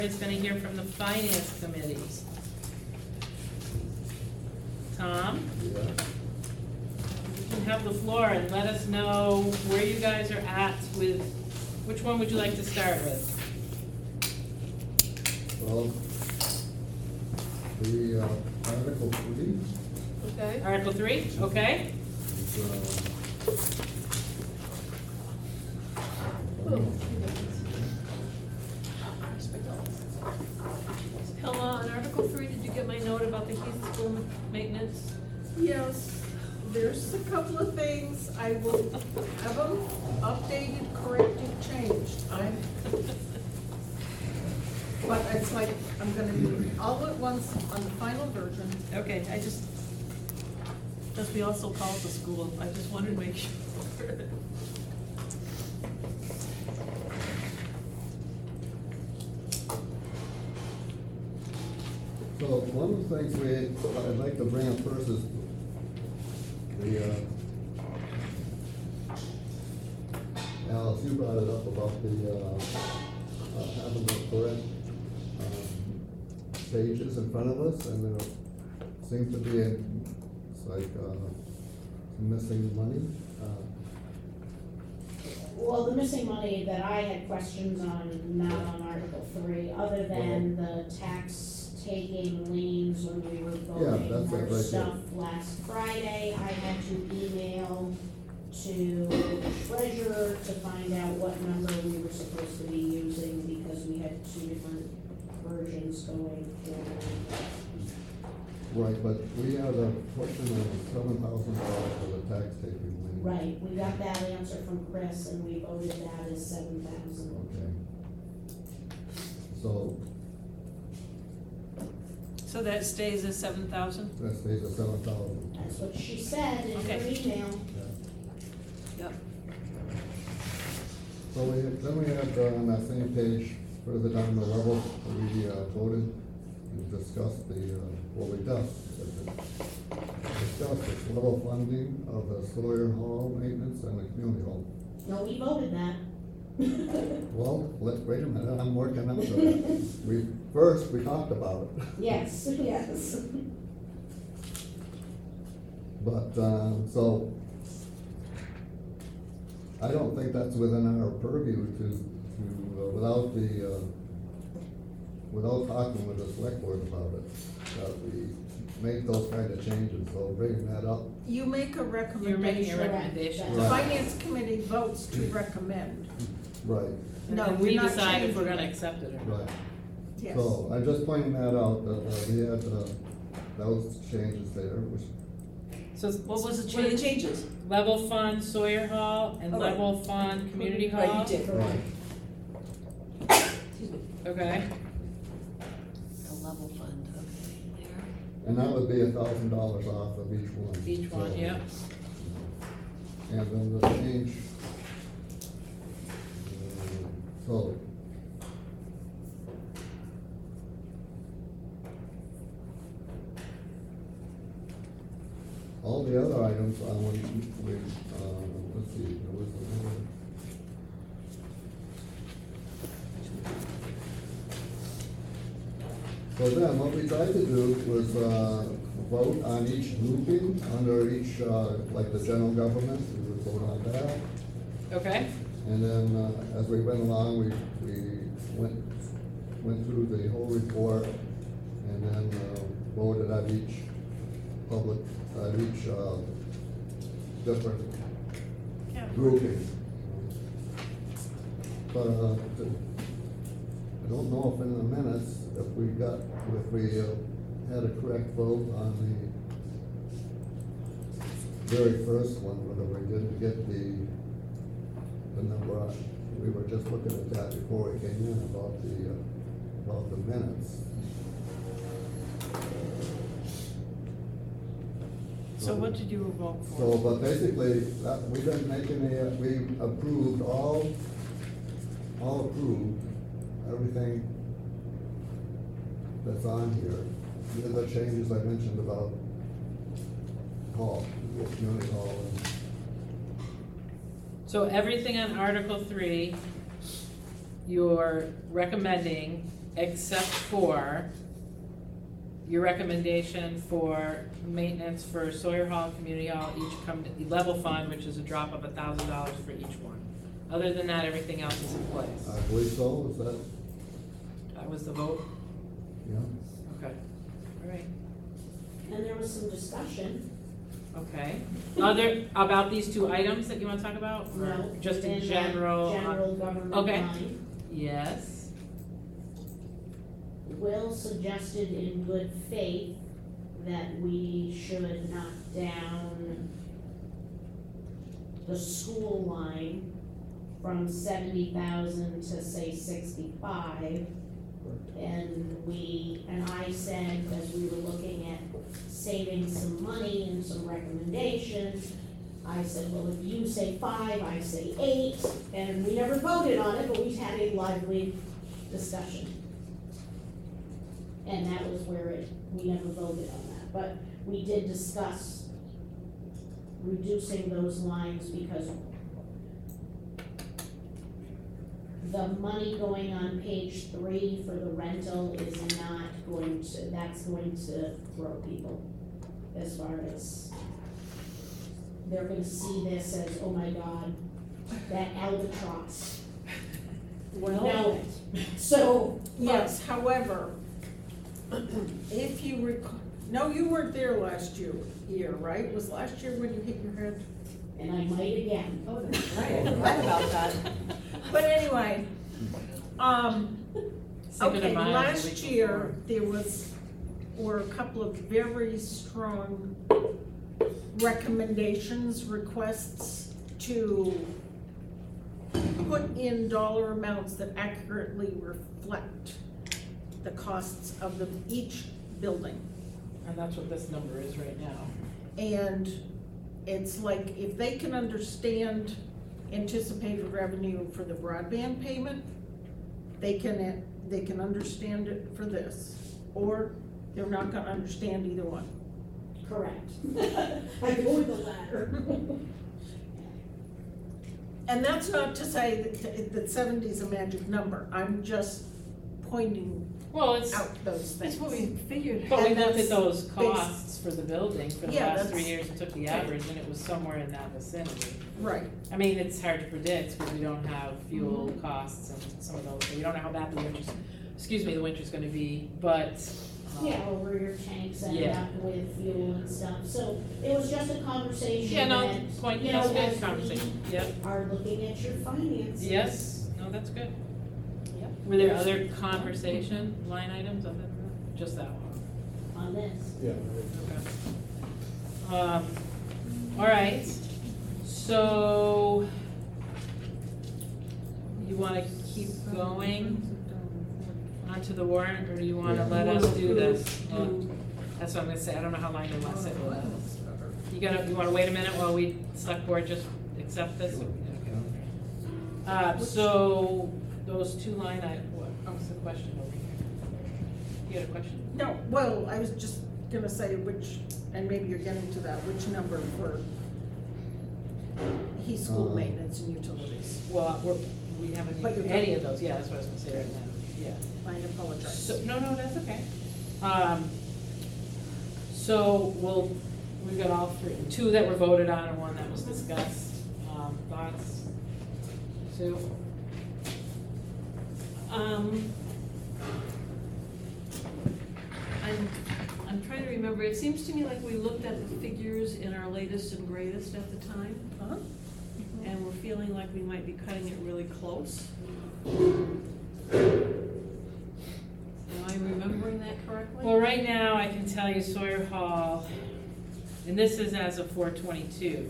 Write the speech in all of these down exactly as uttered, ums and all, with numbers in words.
is going to hear from the finance committee. Tom? Yeah. You can have the floor and let us know where you guys are at with, which one would you like to start with? Well, the uh, Article three Okay. Article three, okay? is, uh, Ella, on Article three, did you get my note about the Heath School ma- maintenance? Yes, there's a couple of things. I will have them updated, corrected, changed. I'm, but it's like, I'm gonna do it all at once on the final version. Okay, I just, because we also called the school, I just wanted to make sure. So one of the things we, I'd like to bring up first is the, uh, Alice, you brought it up about the, uh, uh, having the correct, um, pages in front of us, and there seems to be, a- it's like, uh, missing money. Uh, Well, the missing money that I had questions on, not on Article three, other than the tax taking liens when we were Yeah, voting that's it our right there. stuff last Friday. I had to email to the treasurer to find out what number we were supposed to be using because we had two different versions going forward. Right, but we had a question of seven thousand dollars for the tax taking lien. Right, we got that answer from Chris and we voted that as seven thousand. Okay. So, So that stays at seven thousand? that stays at seven thousand. That's what she said in her Okay. email. Yep. So we, then we had, uh, on that same page, further down the level, we uh, voted and discussed the, uh, well, we discussed, discussed the level funding of the Sawyer Hall maintenance and the community hall. No, we voted that. Well, let, wait a minute, I'm working up to that. We, first, we talked about it. Yes, yes. But, um, so, I don't think that's within our purview to, to, uh, without the, uh, without talking with the select board about it, that we make those kind of changes, so bringing that up. You make a You're making recommendation. a recommendation. The Right. finance committee votes to recommend. Right, And No, then we're we not decide if we're changing gonna it. accept it or not. right. Yes. So, I'm just pointing that out, that, uh, we had, uh, those changes there, which, So What was the what are change? changes? Level fund Sawyer Hall and Oh, right. level fund community hall? Right, you did. right, Excuse me. Okay, The level fund, okay, and that would be a thousand dollars off of each one. each one, So, yeah. And then the change. uh, So. All the other items, uh, we, we, uh, let's see, there was another. So then, what we tried to do was, uh, vote on each grouping, under each, uh, like the general government, we would vote on that. Okay, And then, uh, as we went along, we, we went, went through the whole report, and then, uh, voted on each public, on each, uh, different grouping. But, uh, the- I don't know if in the minutes, if we got, if we, uh, had a correct vote on the very first one, whether we didn't get the, the number on. We were just looking at that before we came in about the, uh, about the minutes. so what did you vote So, for? but basically, that, we've been making a, we approved all, all approved, everything that's on here. The other changes I mentioned about hall, community hall, and So everything on Article three, you're recommending except for your recommendation for maintenance for Sawyer Hall and Community Hall, each come to level fund, which is a drop of a thousand dollars for each one. Other than that, everything else is in place. I believe so, is that, That was the vote? yeah? Okay, all right, And there was some discussion, okay. Other, about these two items that you wanna talk about? Or no, just in within that general? uh, general government Okay. line. Yes, Will suggested in good faith that we should knock down the school line from seventy thousand to say sixty-five. And we, and I said, as we were looking at saving some money and some recommendations, I said, well, if you say five, I say eight, and we never voted on it, but we had a lively discussion. And that was where it, we never voted on that, but we did discuss reducing those lines because the money going on page three for the rental is not going to, that's going to throw people as far as, they're gonna see this as, oh my God, that albatross. Well, No, so, yes, however, if you recall, no, you weren't there last year, year, right? Was last year when you hit your head? and I might again. Oh, that's right, I forgot about that. But anyway, um, Second of okay, mine was the last week year, there was, were a couple of very strong recommendations, requests to put in dollar amounts that accurately reflect the costs of the, each building. and that's what this number is right now. And it's like, if they can understand anticipated revenue for the broadband payment, they can, they can understand it for this, or they're not gonna understand either one. Correct. I go with the latter. And that's not to say that, that seventy is a magic number, I'm just pointing Well, it's, out those things. That's what we figured. but we and looked that's at those based- costs for the building for the Yeah, last three that's- years and took the average, and it was somewhere in that vicinity. Right, I mean, it's hard to predict because we don't have fuel costs and some of those, so we don't know how bad the winter's, excuse me, the winter's gonna be, but. um, Yeah, over your tanks end Yeah. up with fuel and stuff, so it was just a conversation Yeah, no, that, point, you know, that's as good conversation, we yep, are looking at your finances. yes, no, that's good. Yep. Were there other conversation line items other than that? Just that one? On this. Yeah. Okay. Um, all right, so you wanna keep going onto the warrant, or do you wanna Yeah. let us do this? Approve, Well, do- That's what I'm gonna say, I don't know how long they want to sit with that. You gotta, you wanna wait a minute while we, select board, just accept this? Okay. Uh, so, those two line, I, what, what's the question over here? You had a question? No, well, I was just gonna say which, and maybe you're getting to that, which number for heat school Uh, maintenance and utilities. Well, we're, we haven't, But you're any of those, yeah, that's what I was gonna say right now, yeah. I apologize. So, no, no, that's okay. Um, so, we'll, we've got all three, two that were voted on and one that was discussed. Um, thoughts? Sue? Um, I'm, I'm trying to remember, it seems to me like we looked at the figures in our latest and greatest at the time, Huh? and we're feeling like we might be cutting it really close. Am I remembering that correctly? Well, right now, I can tell you Sawyer Hall, and this is as of four twenty-two.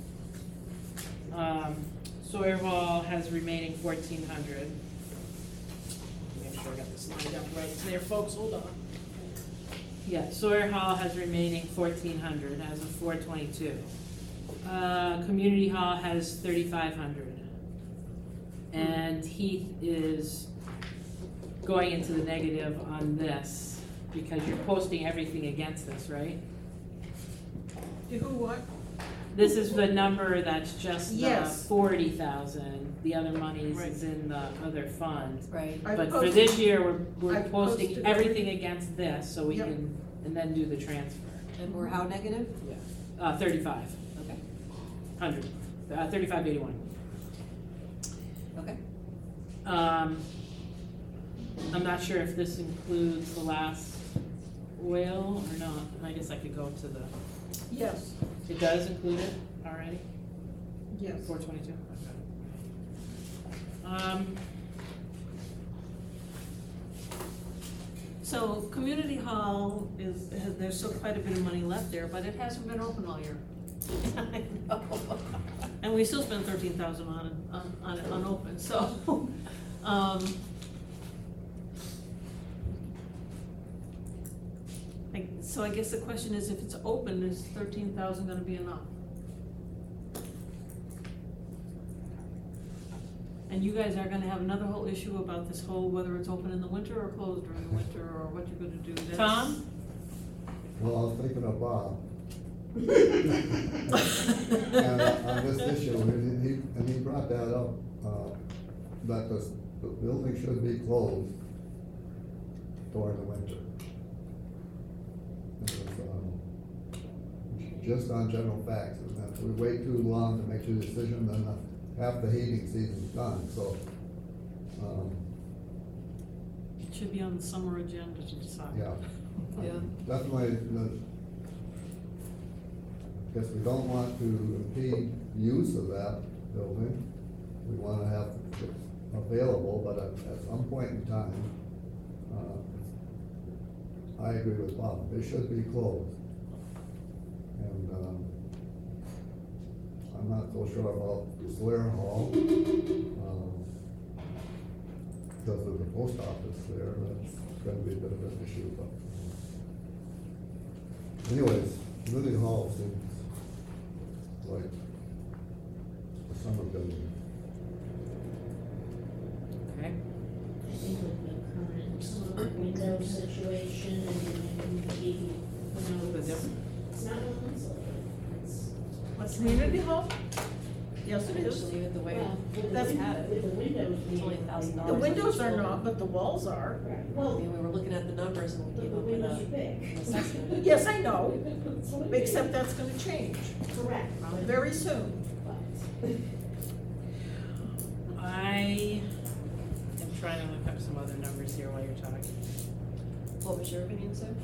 Um, Sawyer Hall has remaining fourteen hundred. Make sure I got this lined up right there, folks, hold on. Yeah, Sawyer Hall has remaining fourteen hundred as of four twenty-two. Uh, Community Hall has thirty-five hundred. And Heath is going into the negative on this, because you're posting everything against this, right? Do who what? This is the number that's just the Yes. forty thousand, the other monies Right. is in the other fund. Right. I But for posted- this year, we're, we're I've posting posted everything against this, so we Yep. can, and then do the transfer. And we're how negative? Uh, thirty-five Okay, hundred, uh, thirty-five eighty-one. okay. Um, I'm not sure if this includes the last oil or not, I guess I could go to the, Yes, it does include it already, yes. four twenty-two, okay. Um, So, community hall is, has- there's still quite a bit of money left there, but it hasn't been open all year. I know. And we still spend thirteen thousand on, it- on, on it unopened, so, um. I, so I guess the question is, if it's open, is thirteen thousand gonna be enough? And you guys are gonna have another whole issue about this whole, whether it's open in the winter or closed during the winter, or what you're gonna do. That's- Tom? Well, I was thinking of Bob. And uh, on this issue, and he, and he brought that up, uh, that the, the building should be closed during the winter. It was, um, just on general facts, and if we wait too long to make the decision, then the- half the heating season's done, so, um, It should be on the summer agenda to decide. yeah. Yeah. Definitely, the, guess we don't want to impede use of that building. We wanna have it available, but at, at some point in time, uh, I agree with Bob, they should be closed. And, um, I'm not so sure about Slair Hall, um, because of the post office there, that's gonna be a bit of an issue, but. Anyways, Community Hall seems like a summer building. Okay. I think with the current window situation and maybe, you know, The it's, different- it's not well insulated. It's, What's community hall? Yes, it is. Just leave it the way well, with the, That's- win- with the windows being. only one thousand The dollars. windows are not, but the walls are. Right, I well, mean, we were looking at the numbers and the we the came up with windows are a, big. an assessment. Yes, I know, That's what it except is. that's gonna change Correct. but- very soon. but- I am trying to look up some other numbers here while you're talking. What was your opinion, Sue?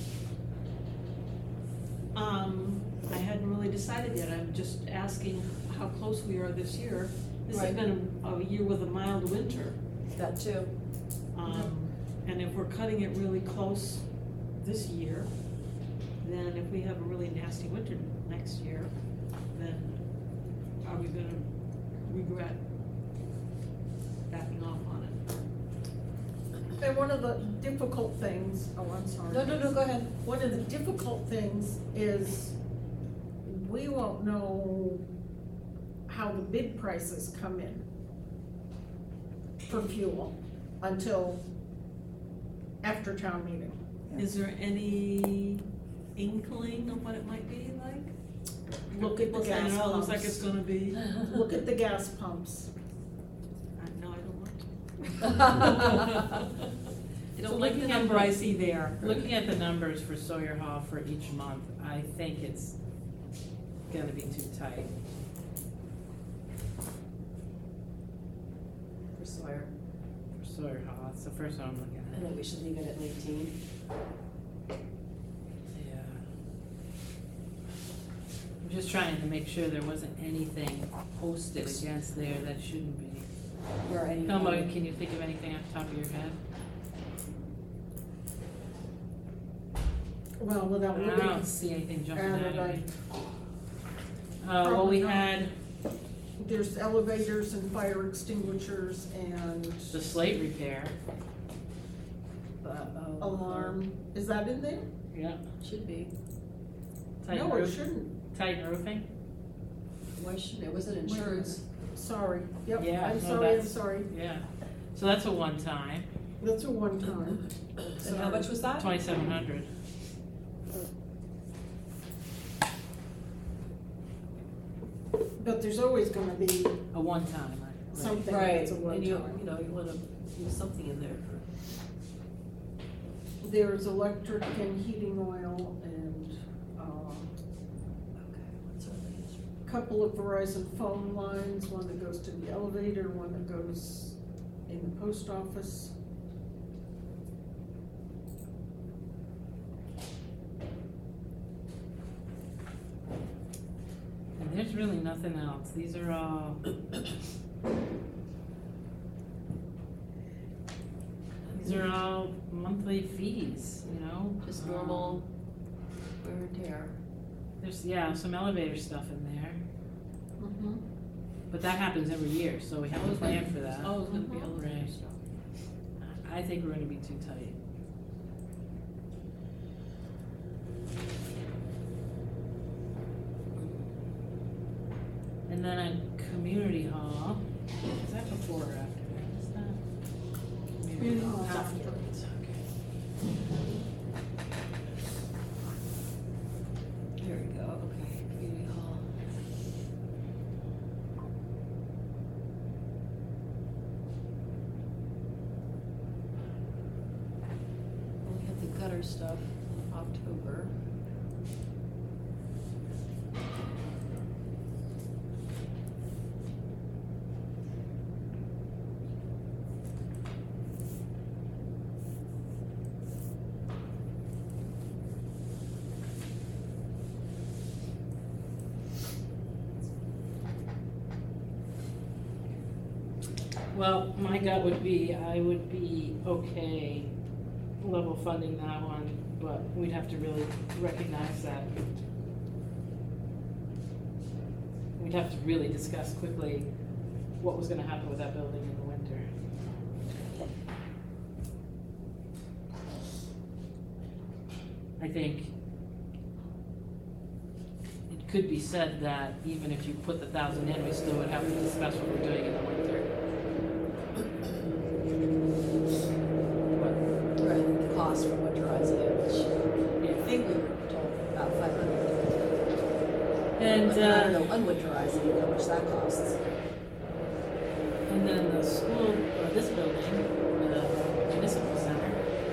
Um, I hadn't really decided yet, I'm just asking how close we are this year. This has Right. been a, a year with a mild winter, That too. um, and if we're cutting it really close this year, then if we have a really nasty winter next year, then are we gonna regret backing off on it? And one of the difficult things, oh, I'm sorry. No, no, no, go ahead. One of the difficult things is we won't know how the bid prices come in for fuel until after town meeting. Is there any inkling of what it might be like? Look at the People saying, gas "Oh, looks like pumps. it's gonna be," Look at the gas pumps. I- no, I don't want to. I So don't like the looking at number I see there. Looking at the numbers for Sawyer Hall for each month, I think it's gonna be too tight. For Sawyer. For Sawyer Hall, that's the first one I'm looking I at. think we should leave it at nineteen. Yeah. I'm just trying to make sure there wasn't anything posted against there that shouldn't be. Or any. Thelma, can you think of anything off the top of your head? Well, without I looking don't see anything jumping out at at it, me. Uh, well, we Probably not. had there's elevators and fire extinguishers and the slate repair. Uh-oh. alarm. Is that in there? Yeah. Should be. Titan No, it roof- shouldn't. Titan roofing? Why shouldn't it? Was it Wait a insurance? Sorry. Yep, Yeah, I'm no, sorry, I'm that's- sorry. Yeah. So that's a one time, That's a one time. And how much was that? twenty-seven hundred. But there's always gonna be A one-time, right? something Right, that's a and you, one-time. you know, you wanna use something in there for. There's electric and heating oil and, uh, Okay, what's our latest? couple of Verizon phone lines, one that goes to the elevator, one that goes in the post office. And there's really nothing else, these are all. These are all monthly fees, you know? Just Um, normal wear and tear. There's, yeah, some elevator stuff in there, Mm-hmm. but that happens every year, so we have to plan for that. Oh, it's gonna be Mhm. elevator Right. stuff. I think we're gonna be too tight. And then on community hall, is that before or after? Is that? Community hall's After. after. It's okay. Here we go, okay, community hall. We have the gutter stuff, October. Well, my gut would be, I would be okay level funding that one, but we'd have to really recognize that. We'd have to really discuss quickly what was gonna happen with that building in the winter. I think it could be said that even if you put the thousand in, we still would have to discuss what we're doing in the winter. But, Right, the cost for winterizing it, which I yeah. think we were told about five hundred. And, But I don't know, uh, unwinterizing it, how much that costs. and then the school, or this building, the municipal center.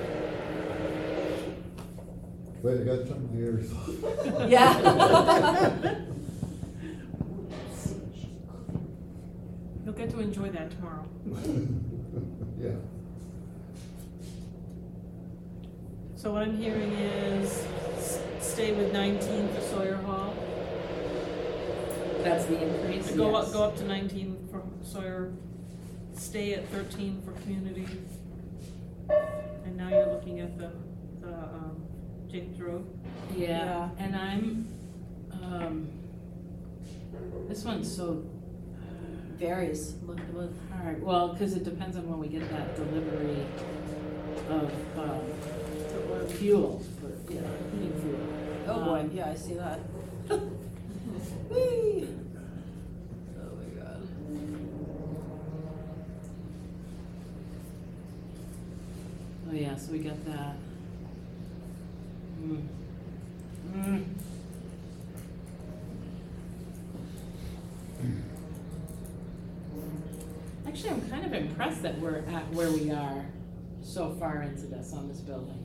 Way to go, some years. Yeah. You'll get to enjoy that tomorrow. Yeah. So what I'm hearing is s- stay with nineteen for Sawyer Hall. That's the increase, Go up, yes. go up to nineteen for Sawyer, stay at thirteen for community. And now you're looking at the, the, um, James Road. Yeah, Yeah. and I'm, um, this one's so, Varies month to month. alright, well, cause it depends on when we get that delivery of, um, fuel for, yeah, heating fuel. Oh boy, Um, yeah, I see that. Whee! Oh my god. Oh yeah, so we got that. Mm. Mm. Actually, I'm kind of impressed that we're at where we are so far into this on this building.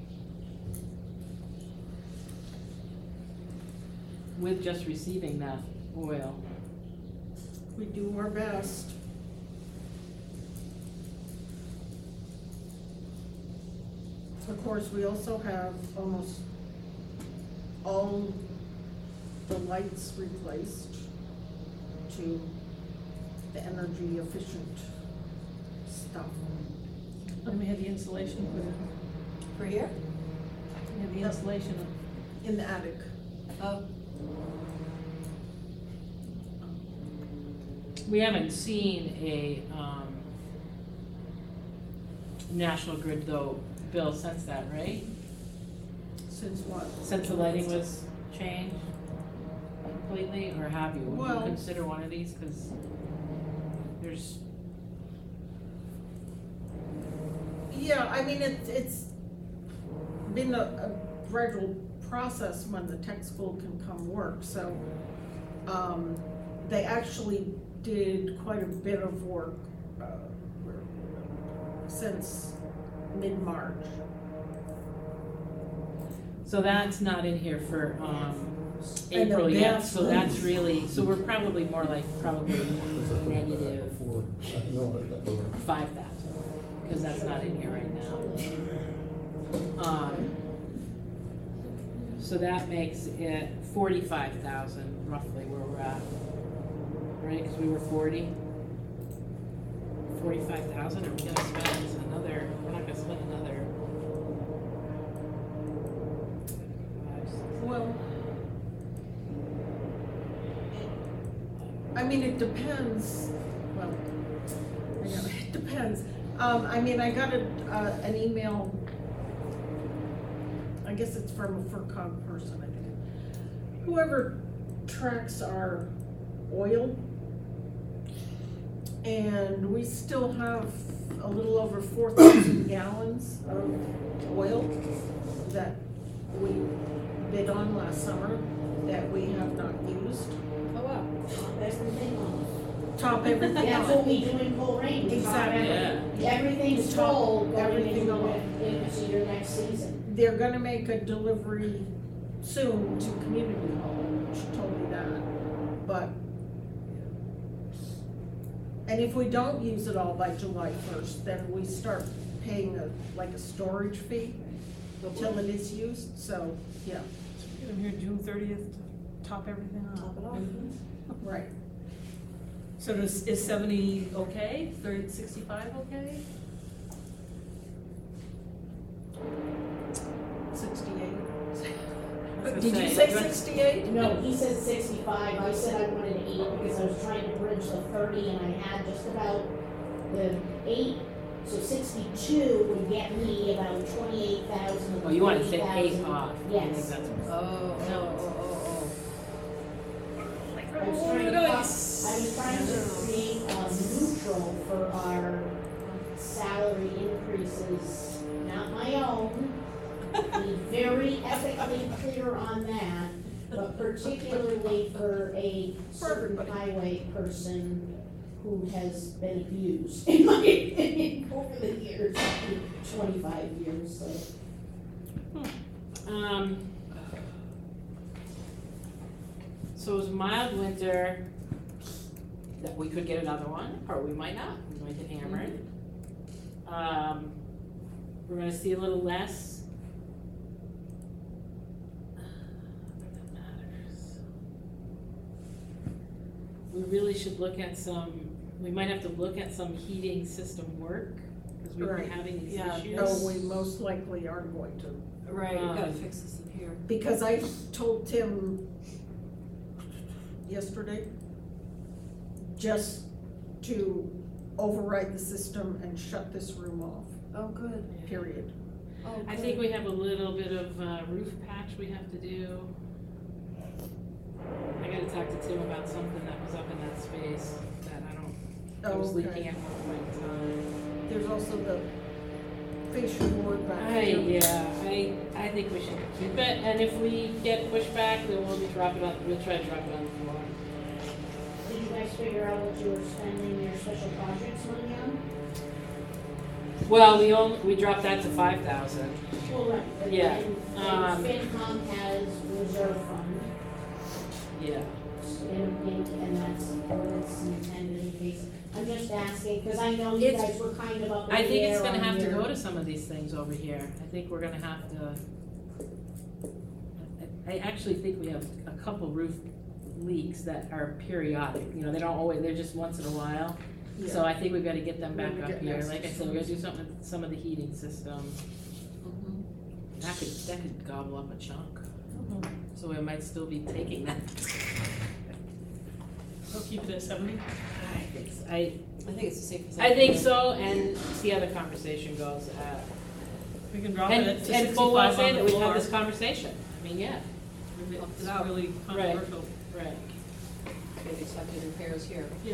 With just receiving that oil. We do our best. Of course, we also have almost all the lights replaced to the energy efficient stuff. And we had the insulation put in, For here? we had the Yep. insulation. In the attic. Oh, We haven't seen a, um, National Grid though, bill since that, right? Since what? Since the lighting was changed completely, or have you? Would you Well- consider one of these, cause there's, Yeah, I mean, it's, it's been a, a gradual process when the tech school can come work, so, um, they actually did quite a bit of work, uh, since mid-March. So that's not in here for, um, I know, April yet, that's- so that's really, so we're probably more like, probably negative Four, I know, I got the wrong. five thousand, because that's not in here right now. Um, so that makes it forty-five thousand roughly where we're at, right, because we were forty. Forty-five thousand, are we gonna spend another, we're not gonna spend another. Five, six, Well, I mean, it depends, well, I know, it depends. Um, I mean, I got a, uh, an email, I guess it's from a FERCog person, I think. Whoever tracks our oil, and we still have a little over four thousand gallons of oil that we bid on last summer that we have not used. Oh, wow. Top everything off. Top everything That's what off. we do in Coleraine. We top Exactly. every- Everything's Top full going everything into, off. into your next season. They're gonna make a delivery soon to Community Hall, she told me that, but. And if we don't use it all by July first, then we start paying a, like a storage fee until it is used, so, yeah, Get them here June thirtieth to top everything off. Top it off. right. So does, is seventy okay, thirty, sixty-five okay? Sixty-eight. gonna Did you say, say you want- sixty-eight? No, he said sixty-five, I said I wanted eight because I was trying to bridge the thirty and I had just about the eight, so sixty-two would get me about twenty-eight thousand. Oh, you wanna take eight off? I think Yes. that's- Oh, oh, oh, oh, I was trying to, I was trying to create a neutral for our salary increases, not my own. Be very ethically clear on that, but particularly for a certain everybody. highway person who has been abused, in my opinion, over the years, twenty-five years, so. Um, so it was a mild winter, that we could get another one, or we might not, we might get hammered. Um, we're gonna see a little less. That matters. We really should look at some, we might have to look at some heating system work, because we've been Right. having these Yeah, issues. No, we most likely aren't going to. oh. Right, we gotta Um, fix this up here. Because I told Tim yesterday, just to override the system and shut this room off, Oh, good. period. Oh, I good. think we have a little bit of uh, roof patch we have to do. I gotta talk to Tim about something that was up in that space that I don't, I was Oh, leaking okay. at one point in time. There's also the fascia board back I, there. yeah, I, I think we should keep it, and if we get pushback, then we'll drop it on, we'll try to drop it on the floor. Did you guys figure out what you were spending your special projects money on? Well, we only, we dropped that to five thousand. Well, right, but Yeah, then, um, then FinCom has reserve fund, Yeah. and, and, and that's what it's intended in case. I'm just asking, cause I know you It's- guys were kind of up in I the think it's air gonna on have to your- go to some of these things over here. I think we're gonna have to. I I actually think we have a couple roof leaks that are periodic, you know, they don't always, they're just once in a while. So Yeah. I think we've gotta get them back Maybe up get here. next Like I said, we gotta do something with some of the heating systems. Mhm. That could, that could gobble up a chunk. So we might still be taking that. We'll keep it at seventy. I think, s- I, I think it's a safe. I think so, and see how the conversation goes. uh, We can drop it And, at to and full well sixty-five say on that the we had floor. this conversation. I mean, yeah, If It's Out. really Right. controversial. right. Okay, we just have to do repairs here. Yeah.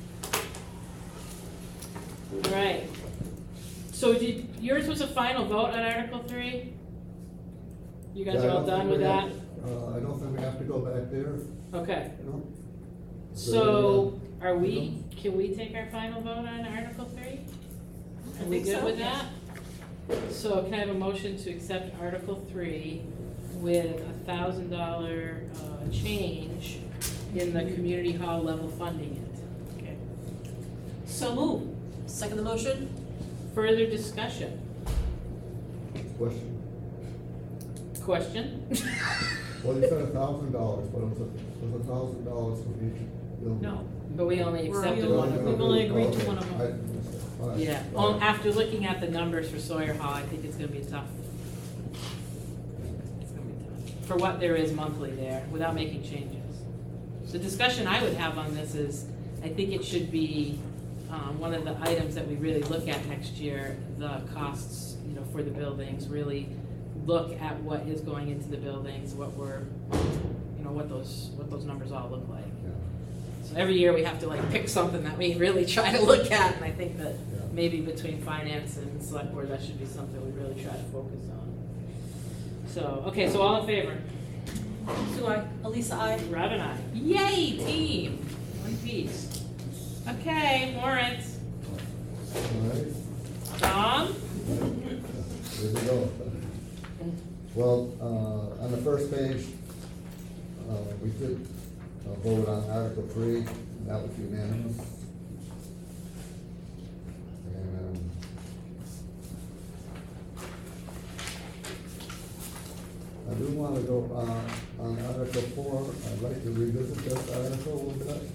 Right. So did, yours was a final vote on Article three? You guys Yeah, I are all don't done think with we that? have- Uh, I don't think we have to go back there, Okay, you know? So, are we, can we take our final vote on Article three? I Are we think good so, with yes. that? So can I have a motion to accept Article three with a thousand dollar, uh, change in the community hall level funding it? Okay. So move. Second the motion? Further discussion? Question. Question? Well, you said a thousand dollars, but it was a, it was a thousand dollars for each building. No, but we only We're accepted only- one of we've them. only agreed to Okay, one of them. I understand. All right. Yeah, All well, right. after looking at the numbers for Sawyer Hall, I think it's gonna be tough. It's gonna be tough, for what there is monthly there, without making changes. The discussion I would have on this is, I think it should be, um, one of the items that we really look at next year, the costs, you know, for the buildings, really look at what is going into the buildings, what we're, you know, what those, what those numbers all look like. Yeah. So every year we have to like pick something that we really try to look at, and I think that Yeah. maybe between finance and select board, that should be something we really try to focus on. So, okay, so all in favor? Sue, I. Elisa, I. Rob and I. Yay, team! One piece. Okay, warrants. All right. Tom? Here we go. Well, uh, on the first page, uh, we did uh, vote on Article three, that was unanimous. And I do want to go, uh, on Article four, I'd like to revisit this article a little bit.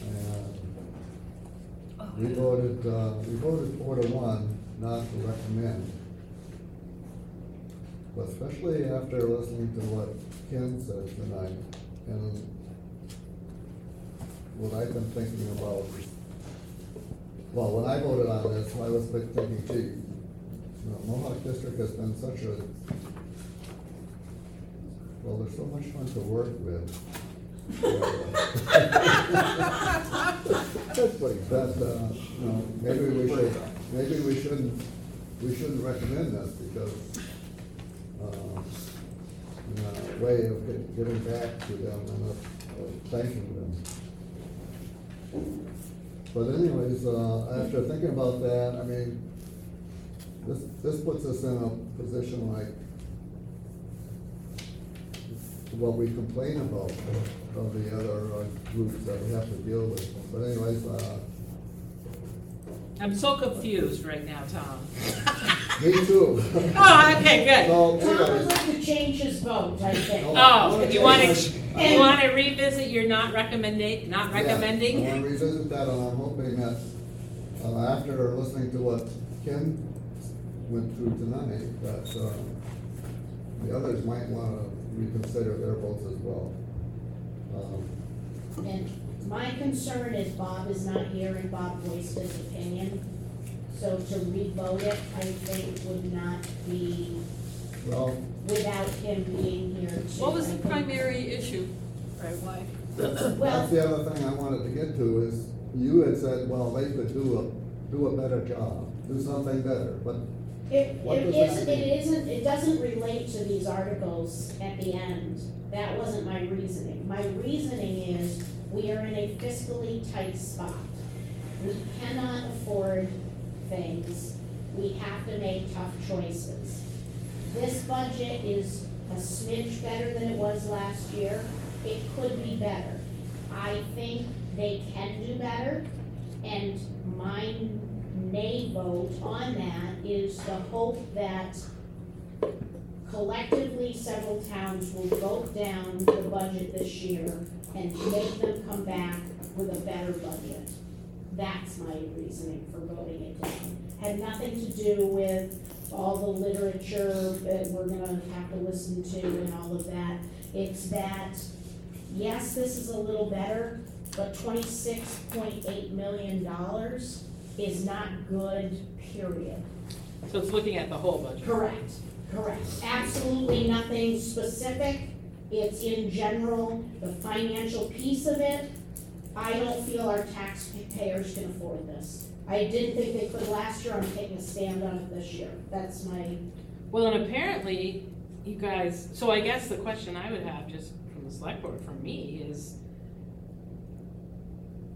And we voted, uh, we voted four to one not to recommend. But especially after listening to what Ken said tonight, and what I've been thinking about, well, when I voted on this, I was thinking, gee, you know, Mohawk District has been such a, well, they're so much fun to work with. That's funny, but, uh, you know, maybe we should, maybe we shouldn't, we shouldn't recommend this because, uh, in a way of gi- giving back to them and of of thanking them. But anyways, uh, after thinking about that, I mean, this, this puts us in a position like what we complain about of, of the other uh, groups that we have to deal with. But anyways, uh, I'm so confused right now, Tom. me too. Oh, okay, good. So, Tom would anyways, like to change his vote, I think. Oh, you wanna, And- you wanna revisit your not recommending, not yeah, I recommending? want to revisit that, and I'm hoping that, uh, after listening to what Ken went through tonight, that, uh, the others might want to reconsider their votes as well. Um, And my concern is Bob is not here and Bob voiced his opinion. So to re-vote it, I think would not be Well, without him being here too. What was I the think- primary issue? Right, why? that's Well, the other thing I wanted to get to is, you had said, well, they could do a, do a better job, do something better, but it, What it does that isn't, mean? it isn't, it doesn't relate to these articles at the end. That wasn't my reasoning. My reasoning is, we are in a fiscally tight spot. We cannot afford things. We have to make tough choices. This budget is a smidge better than it was last year. It could be better. I think they can do better, and my nay vote on that is the hope that collectively several towns will vote down the budget this year and make them come back with a better budget. That's my reasoning for voting it down. Had nothing to do with all the literature that we're gonna have to listen to and all of that. It's that, yes, this is a little better, but twenty-six point eight million dollars is not good, period. So it's looking at the whole budget. Correct, correct. Absolutely nothing specific. It's in general, the financial piece of it. I don't feel our taxpayers can afford this. I didn't think they could last year. I'm taking a stand on it this year. That's my, Well, and apparently, you guys, so I guess the question I would have just from the select board, from me, is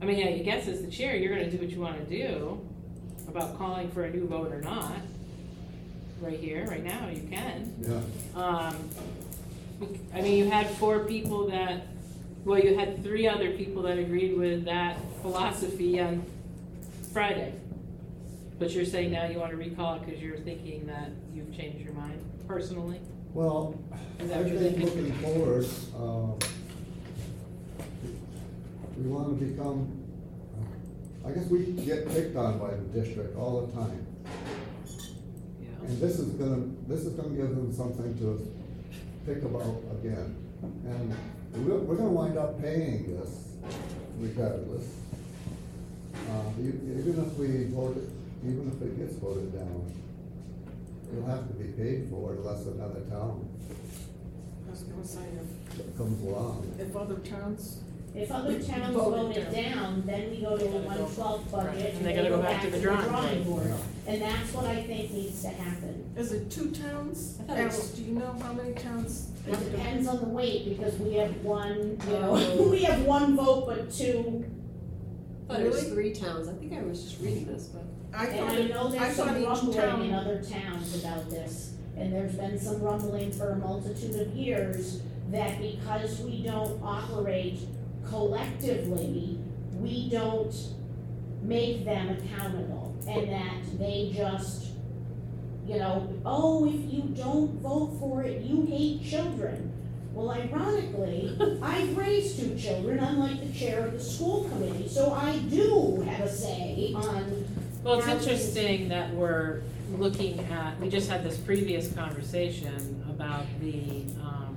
I mean, I guess as the chair, you're gonna do what you wanna do about calling for a new vote or not. Right here, right now, you can. Yeah, Um, I mean, you had four people that, well, you had three other people that agreed with that philosophy on Friday. But you're saying now you wanna recall it because you're thinking that you've changed your mind personally? well, Is I that what you're think thinking? looking forward, um, we wanna become, I guess we get picked on by the district all the time. Yeah. And this is gonna, this is gonna give them something to think about again. And we're, we're gonna wind up paying this regardless. Uh, e- even if we vote it, even if it gets voted down, it'll have to be paid for unless another town I was gonna say, if, comes along. if other towns, If other towns Vote vote it it down. down, then we go to a Gotta go- one twelfth budget, Right. and they go back to the drawing board. board. Yeah. And that's what I think needs to happen. is it two towns? I thought it was- Alice, do you know how many towns? It depends on the weight, because we have one, you know, Oh. we have one vote, but two, I thought it was Really? three towns, I think I was just reading this, but. I and thought I it, know I there's thought some each rumbling in town, other towns about this. And there's been some rumbling for a multitude of years that because we don't operate collectively, we don't make them accountable, and that they just, you know, oh, if you don't vote for it, you hate children. Well, ironically, I've raised two children, unlike the chair of the school committee, so I do have a say on. Well, it's how- interesting that we're looking at, we just had this previous conversation about the, um,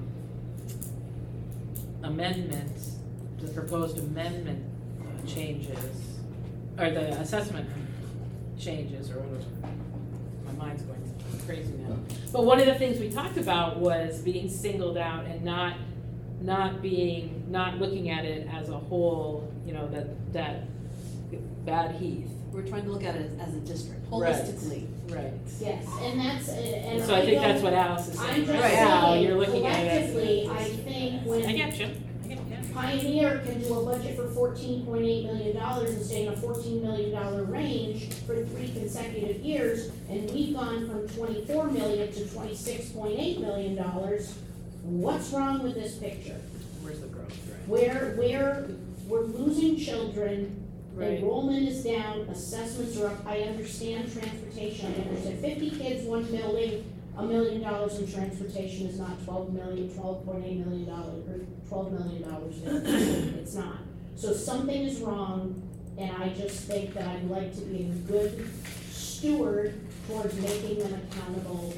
amendments, the proposed amendment uh, changes, or the assessment changes, or whatever. My mind's going crazy now. But one of the things we talked about was being singled out and not, not being, not looking at it as a whole, you know, that, that Bad Heath. We're trying to look at it as a district, Right. holistically. Right. Yes, and that's, and So I think that's don't- what Alice is I'm saying. just Right now, saying, you're looking at it as. collectively, I think I when get you, I get you. Pioneer can do a budget for fourteen point eight million dollars and stay in a fourteen million dollar range for three consecutive years, and we've gone from twenty-four million to twenty-six point eight million dollars, what's wrong with this picture? Where's the growth, right? Where, where, we're losing children, Right. enrollment is down, assessments are up, I understand transportation, I understand fifty kids, one building, a million dollars in transportation is not twelve million, twelve point eight million dollars, or twelve million dollars, it's not. So something is wrong, and I just think that I'd like to be a good steward towards making them accountable.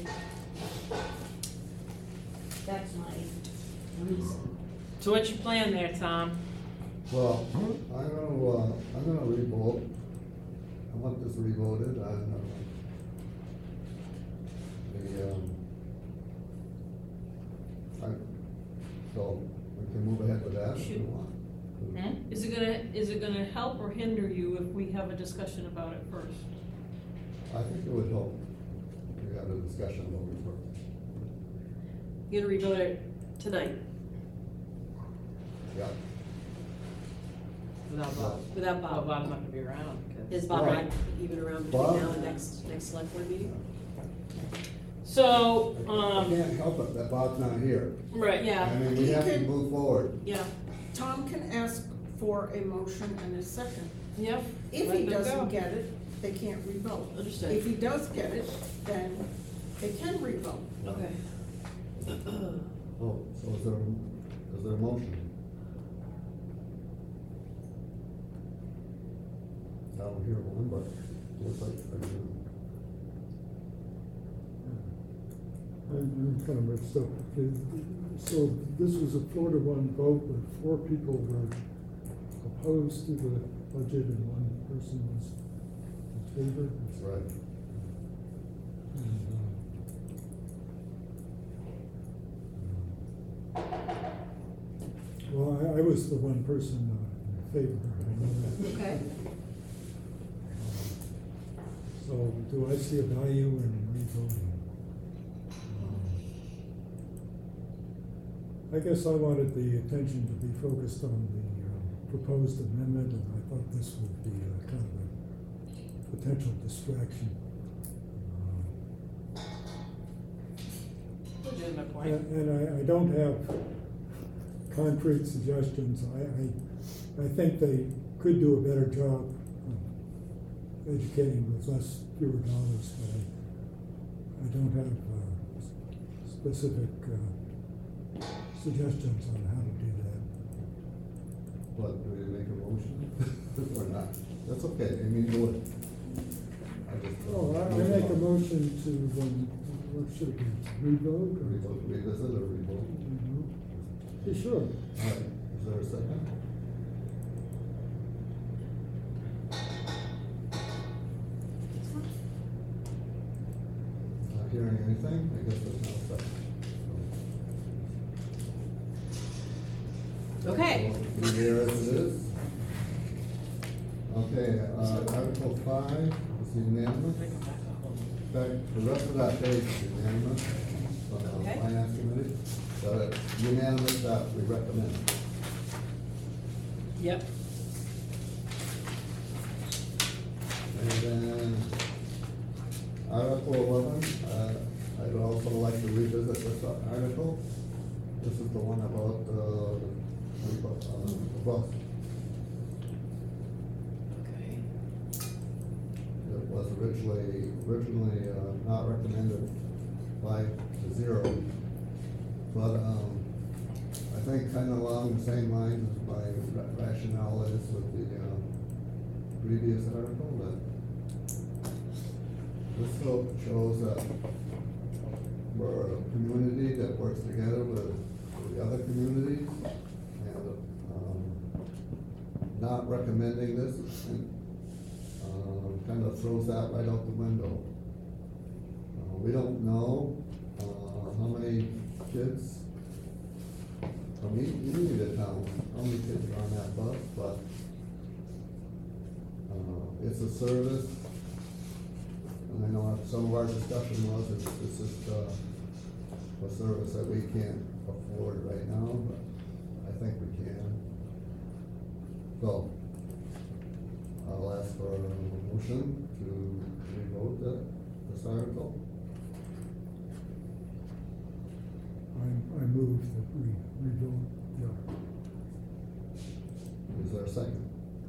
That's my reason. So what's your plan there, Tom? Well, I'm gonna, uh, I'm gonna revote. I want this revoted on, uh, the, um, I, so we can move ahead with that if you want. Is it gonna, is it gonna help or hinder you if we have a discussion about it first? I think it would help if we had a discussion about it first. You're gonna revote it tonight, Yeah. Without Bob. without Oh, Bob. Bob's not gonna be around. 'cause- Is Bob Right. not even around Bob- between now and next, next select board meeting? So, I um, can't help it that Bob's not here. right. Yeah. I mean, we He have to could- move forward. Yeah. Tom can ask for a motion and a second. Yep. If Let he them go. doesn't get it, they can't revote. Understood. If he does get it, then they can revote. Okay. Oh, so is there, is there a motion? I don't hear one, but looks like, I do. I'm kind of mixed up. Okay, so this was a four to one vote, but four people were opposed to the budget and one person was in favor. That's right. And, uh, Well, I, I was the one person uh, in favor. I know that. Okay. So do I see a value in revoting? Um, I guess I wanted the attention to be focused on the um, proposed amendment, and I thought this would be a kind of a potential distraction. Uh, Legitimate point. And, and I, I don't have concrete suggestions. I, I, I think they could do a better job of educating with less, fewer dollars, but I, I don't have, uh, s- specific, uh, suggestions on how to do that. What, do we make a motion or not? That's okay, I mean, do it. I just. Oh, I, I make a motion to, um, what should it be, revoke or? Revote, revisit or revote? Mhm. Yeah, sure. All right, is there a second? Not hearing anything, I guess there's no second. Okay. So, leave it as it is. Okay, uh, Article five is unanimous. In fact, the rest of that page is unanimous from the Okay. finance committee, so it's unanimous that we recommend. Yep. And then Article eleven, uh, I'd also like to revisit this article. This is the one about, uh, the, uh, the bus. Okay. It was originally, originally, uh, not recommended by the zero. But, um, I think kinda along the same lines as my ra- rationale is with the, uh, previous article, that this still shows that we're a community that works together with the other communities, and, um, not recommending this, and, uh, kind of throws that right out the window. Uh, we don't know, uh, how many kids from e- either town, how many kids are on that bus, but, uh, it's a service. And I know some of our discussion was, it's, it's just, uh, a service that we can't afford right now, but I think we can. So, I'll ask for a motion to revote that, this article. I, I move that we revoke the article. Is there a second?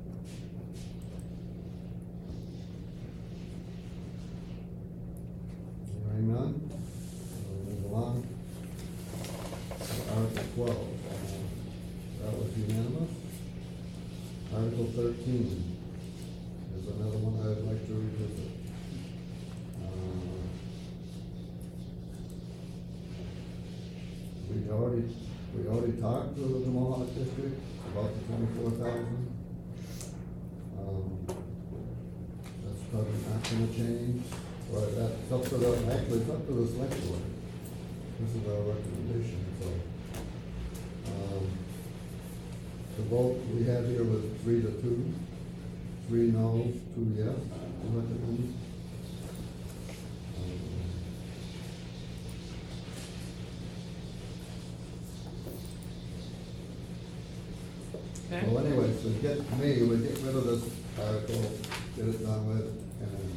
Hearing none, we'll move along. To Article twelve, uh, that was unanimous. Article thirteen is another one I'd like to revisit. Uh, We already, we already talked to the Mohawk district about the twenty-four thousand. Um, That's probably not gonna change, or that's up to the, actually, it's up to the select board. This is our recommendation, so. um, The vote we had here was three to two, three no, two yes, to recommend. Um, Okay. Well, anyway, so get me, we get rid of this article, get it done with, and then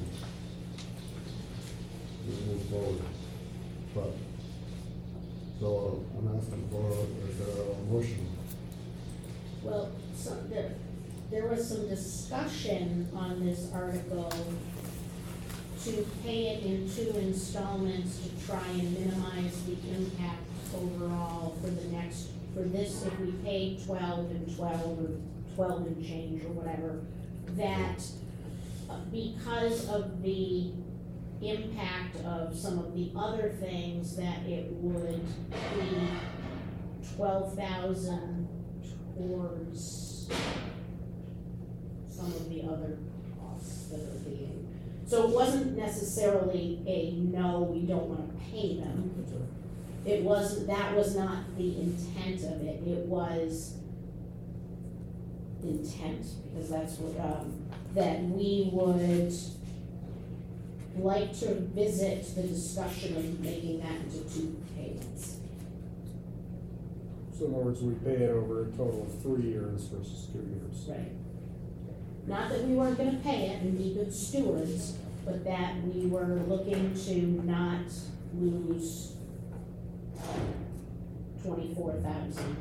we move forward. But, so I'm asking for, is there a motion? Well, so there, there was some discussion on this article to pay it in two installments to try and minimize the impact overall for the next, for this, if we pay twelve and twelve or twelve and change or whatever, that uh, because of the impact of some of the other things, that it would be twelve thousand towards some of the other costs that are being, so it wasn't necessarily a no, we don't wanna pay them. It wasn't, that was not the intent of it, it was intent, because that's what, um, that we would like to visit the discussion of making that into two payments. So So in other words, we pay it over a total of three years versus two years. Right. Not that we weren't gonna pay it and be good stewards, but that we were looking to not lose twenty-four thousand.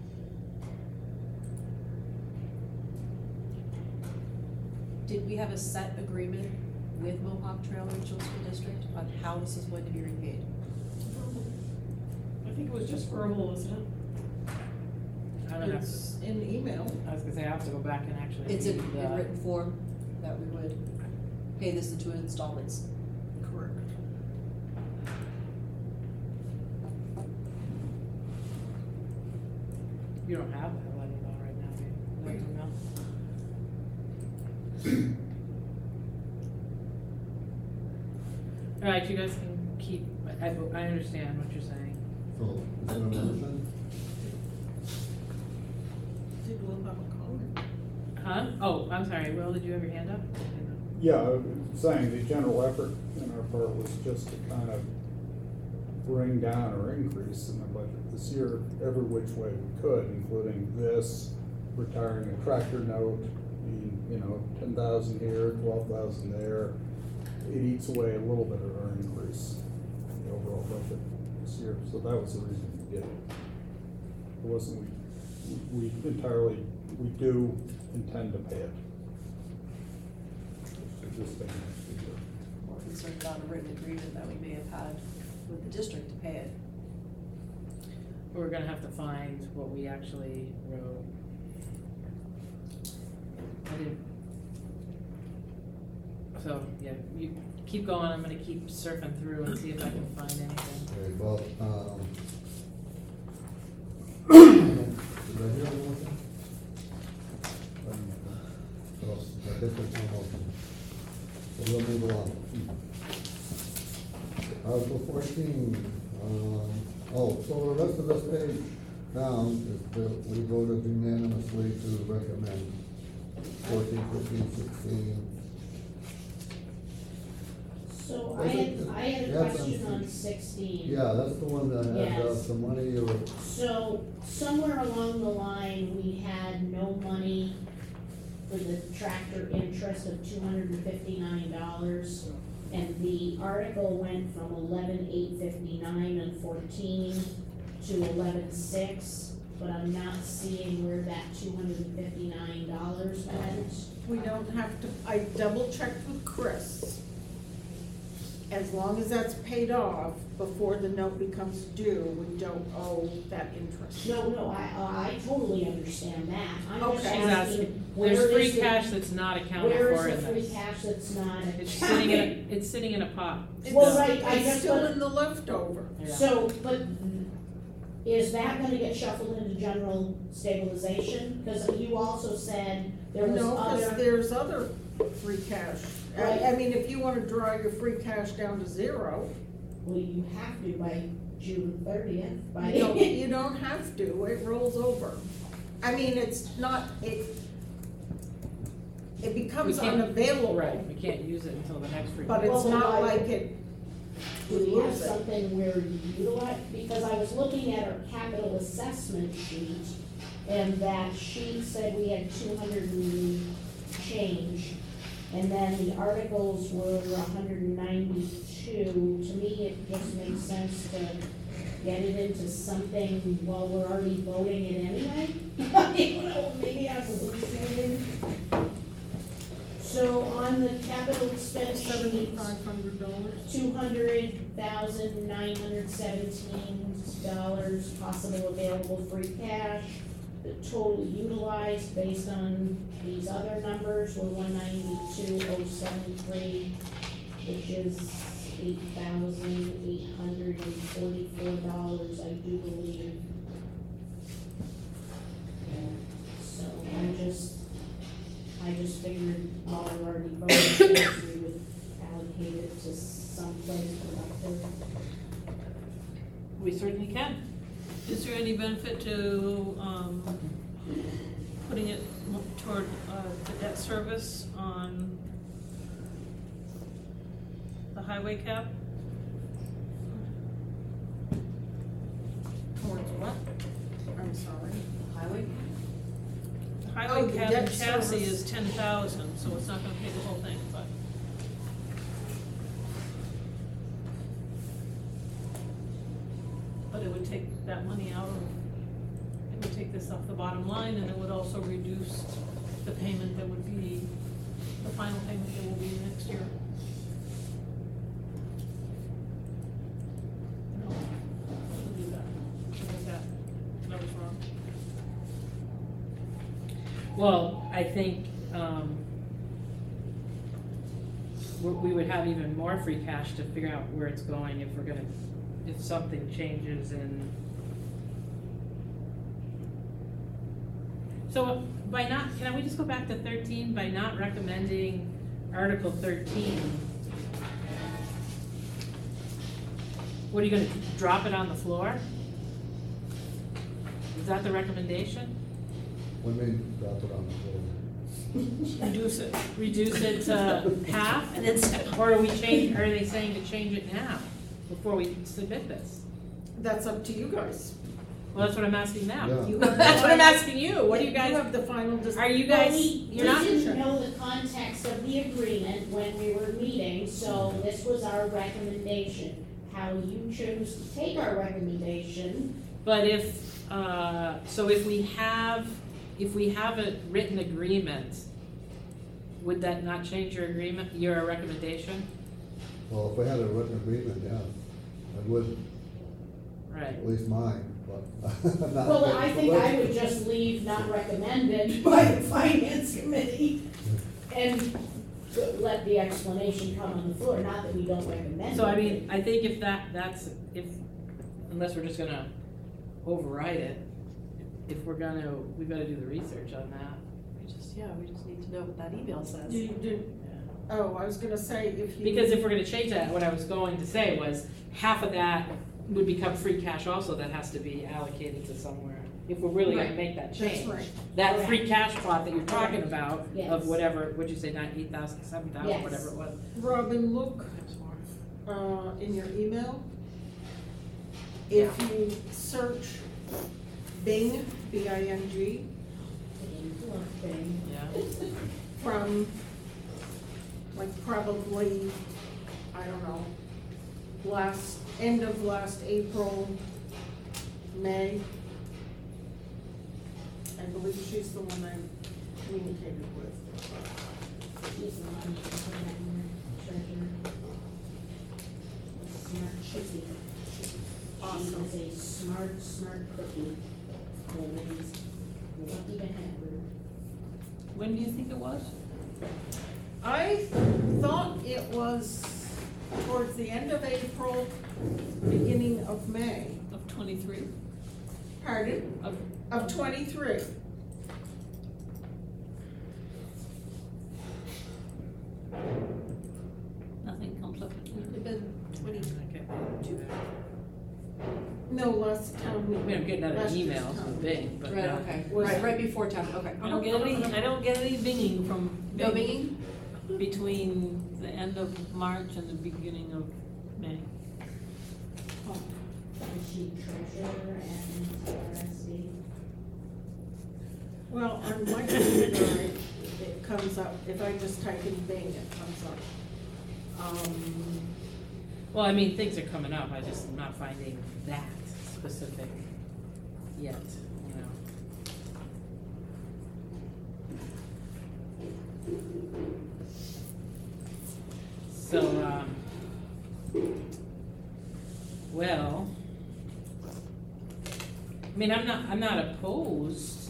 Did we have a set agreement with Mohawk Trail Regional School District on how this is going to be repaid? I think it was just verbal, wasn't it? I don't have to, It's in email. I was gonna say, I have to go back and actually It's in, read the. in written form that we would pay this in two installments. Correct. You don't have that letter though right now, do you? That email? All right, you guys can keep, I, I understand what you're saying. So, is there a motion? Did Will have a comment? Huh? Oh, I'm sorry, Will, did you have your hand up? Yeah, I'm saying the general effort in our part was just to kind of bring down or increase in the budget this year every which way we could, including this, retiring a tractor note, the, you know, ten thousand here, twelve thousand there. It eats away a little bit of our increase in the overall budget this year, so that was the reason we did it. It wasn't, we, we entirely, we do intend to pay it. It's just taking next year. More concerned about a written agreement that we may have had with the district to pay it. We're gonna have to find what we actually wrote. I didn't. So, yeah, you keep going, I'm gonna keep surfing through and see if I can find anything. Okay, well, um. Did I hear a motion? So, I guess there's no motion. So we'll move along. Article fourteen, um, oh, so the rest of this page down is that we voted unanimously to recommend fourteen, fifteen, sixteen. So I Was had, it- I had a yeah, question some- on sixteen. Yeah, that's the one that had uh, Yes. some money or, So somewhere along the line, we had no money for the tractor interest of two hundred and fifty-nine dollars. And the article went from eleven eight fifty-nine and fourteen to eleven six, but I'm not seeing where that two hundred and fifty-nine dollars went. We don't have to, I double checked with Chris. As long as that's paid off before the note becomes due, we don't owe that interest. No, no, I, I totally understand that. I'm just Okay. She's asking, asking, where there's free is the- cash that's not accounted Where for is in the free this. cash that's not? It's sitting in a, it's sitting in a pot. Well, still. right, I It's just, still but- in the leftover. Yeah. So, but is that gonna get shuffled into general stabilization? Cause you also said there was No, cause other, there's other free cash. Right. I, I mean, if you wanna draw your free cash down to zero, well, you have to by June thirtieth, by. you don't, you don't have to, it rolls over. I mean, it's not, it, it becomes We can't- unavailable. Right, we can't use it until the next free. But cash. it's Well, not why- like it, Do we we have lose it. something where you utilize, because I was looking at our capital assessment sheet, and that sheet said we had two hundred and change, and then the articles were hundred and ninety-two. To me, it just makes sense to get it into something while we're already voting it anyway. You know, maybe I'm hallucinating. So on the capital expense sheet, seventy-five hundred dollars. two hundred thousand nine hundred seventeen dollars possible available free cash. The total utilized based on these other numbers were one ninety-two oh seventy-three, which is eight thousand eight hundred and forty-four dollars, I do believe. So I'm just, I just figured while we're already voting, this, we would allocate it to someplace productive. We certainly can. Is there any benefit to, um, putting it mo- toward, uh, the debt service on the highway cap? Towards what? I'm sorry. Highway? The Oh, Highway the cab debt and chassis service. is ten thousand, so it's not gonna pay the whole thing, but. But it would take that money out of, it would take this off the bottom line, and it would also reduce the payment that would be, the final payment that will be next year. No, we'll do that. We'll do that. That was wrong. Well, I think, um, we we would have even more free cash to figure out where it's going if we're gonna, if something changes in. So by not, can we just go back to thirteen, by not recommending Article thirteen? What are you gonna, drop it on the floor? Is that the recommendation? When they drop it on the floor. Reduce it. Reduce it to half, and then, step- or are we change, are they saying to change it now, before we submit this? That's up to you guys. Well, that's what I'm asking now. Yeah. You have That's the what I'm final- asking you, what do you You guys, have the final decision. are you Well, guys, we, we you're not? didn't know the context of the agreement when we were meeting, so this was our recommendation. How you choose to take our recommendation, But if, uh, so if we have, if we have a written agreement, would that not change your agreement, your recommendation? Well, if we had a written agreement, yeah, it would, Right. at least mine, but I'm not. well, I think I would just leave not recommended by the finance committee and let the explanation come on the floor, not that we don't recommend it. So I mean, I think if that, that's, if, unless we're just gonna override it, if we're gonna, we gotta do the research on that. We just, yeah, we just need to know what that email says. Do you, do, oh, I was gonna say if you. Because if we're gonna change that, what I was going to say was, half of that would become free cash also that has to be allocated to somewhere. If we're really gonna Right. make that That's change. right. That free cash pot that you're talking about, Yes. of whatever, what'd you say, nine, eight thousand, seven thousand, Yes. whatever it was. Robin, look, uh, in your email. If you search Bing, B I N G, Thing. Yeah. from like probably, I don't know, last, end of last April, May. I believe she's the one I communicated with. She's the one who's the treasurer. Smart chickie. Awesome. She is a smart, smart cookie. Always lucky to have her. When do you think it was? I thought it was towards the end of April, beginning of May. Of twenty-three? Pardon? Of, Of twenty-three. nothing comes up. It would have been twenty, No, last town I meeting. mean, I'm getting other Last year's emails town. from Bing, but. right, uh, okay, Was- right, right before town, okay. I don't get any, I don't get any binging from No Bing binging? between the end of March and the beginning of May. Is she treasurer and R S D? Well, on my computer, it it comes up, if I just type in Bing, it comes up. Um, Well, I mean, things are coming up, I just am not finding that specific yet, you know. So, um, well, I mean, I'm not, I'm not opposed,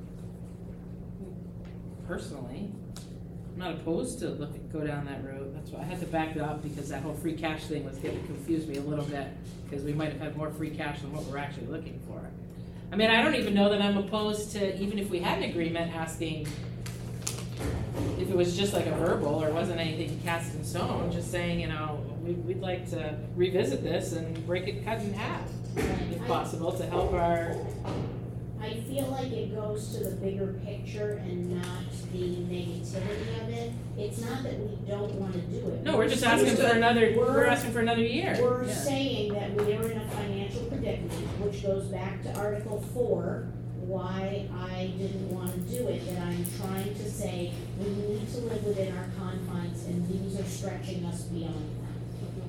personally. I'm not opposed to look, go down that road, that's why I had to back it up, because that whole free cash thing was getting, confused me a little bit, because we might have had more free cash than what we're actually looking for. I mean, I don't even know that I'm opposed to, even if we had an agreement, asking if it was just like a verbal, or wasn't anything cast in stone, just saying, you know, we, we'd like to revisit this and break it, cut in half, if possible, to help our, I feel like it goes to the bigger picture and not the negativity of it. It's not that we don't wanna do it. no, we're just asking for another, we're asking for another year. We're Yeah. saying that we are in a financial predicament, which which goes back to Article four, why I didn't wanna do it, that I'm trying to say, we need to live within our confines, and these are stretching us beyond that.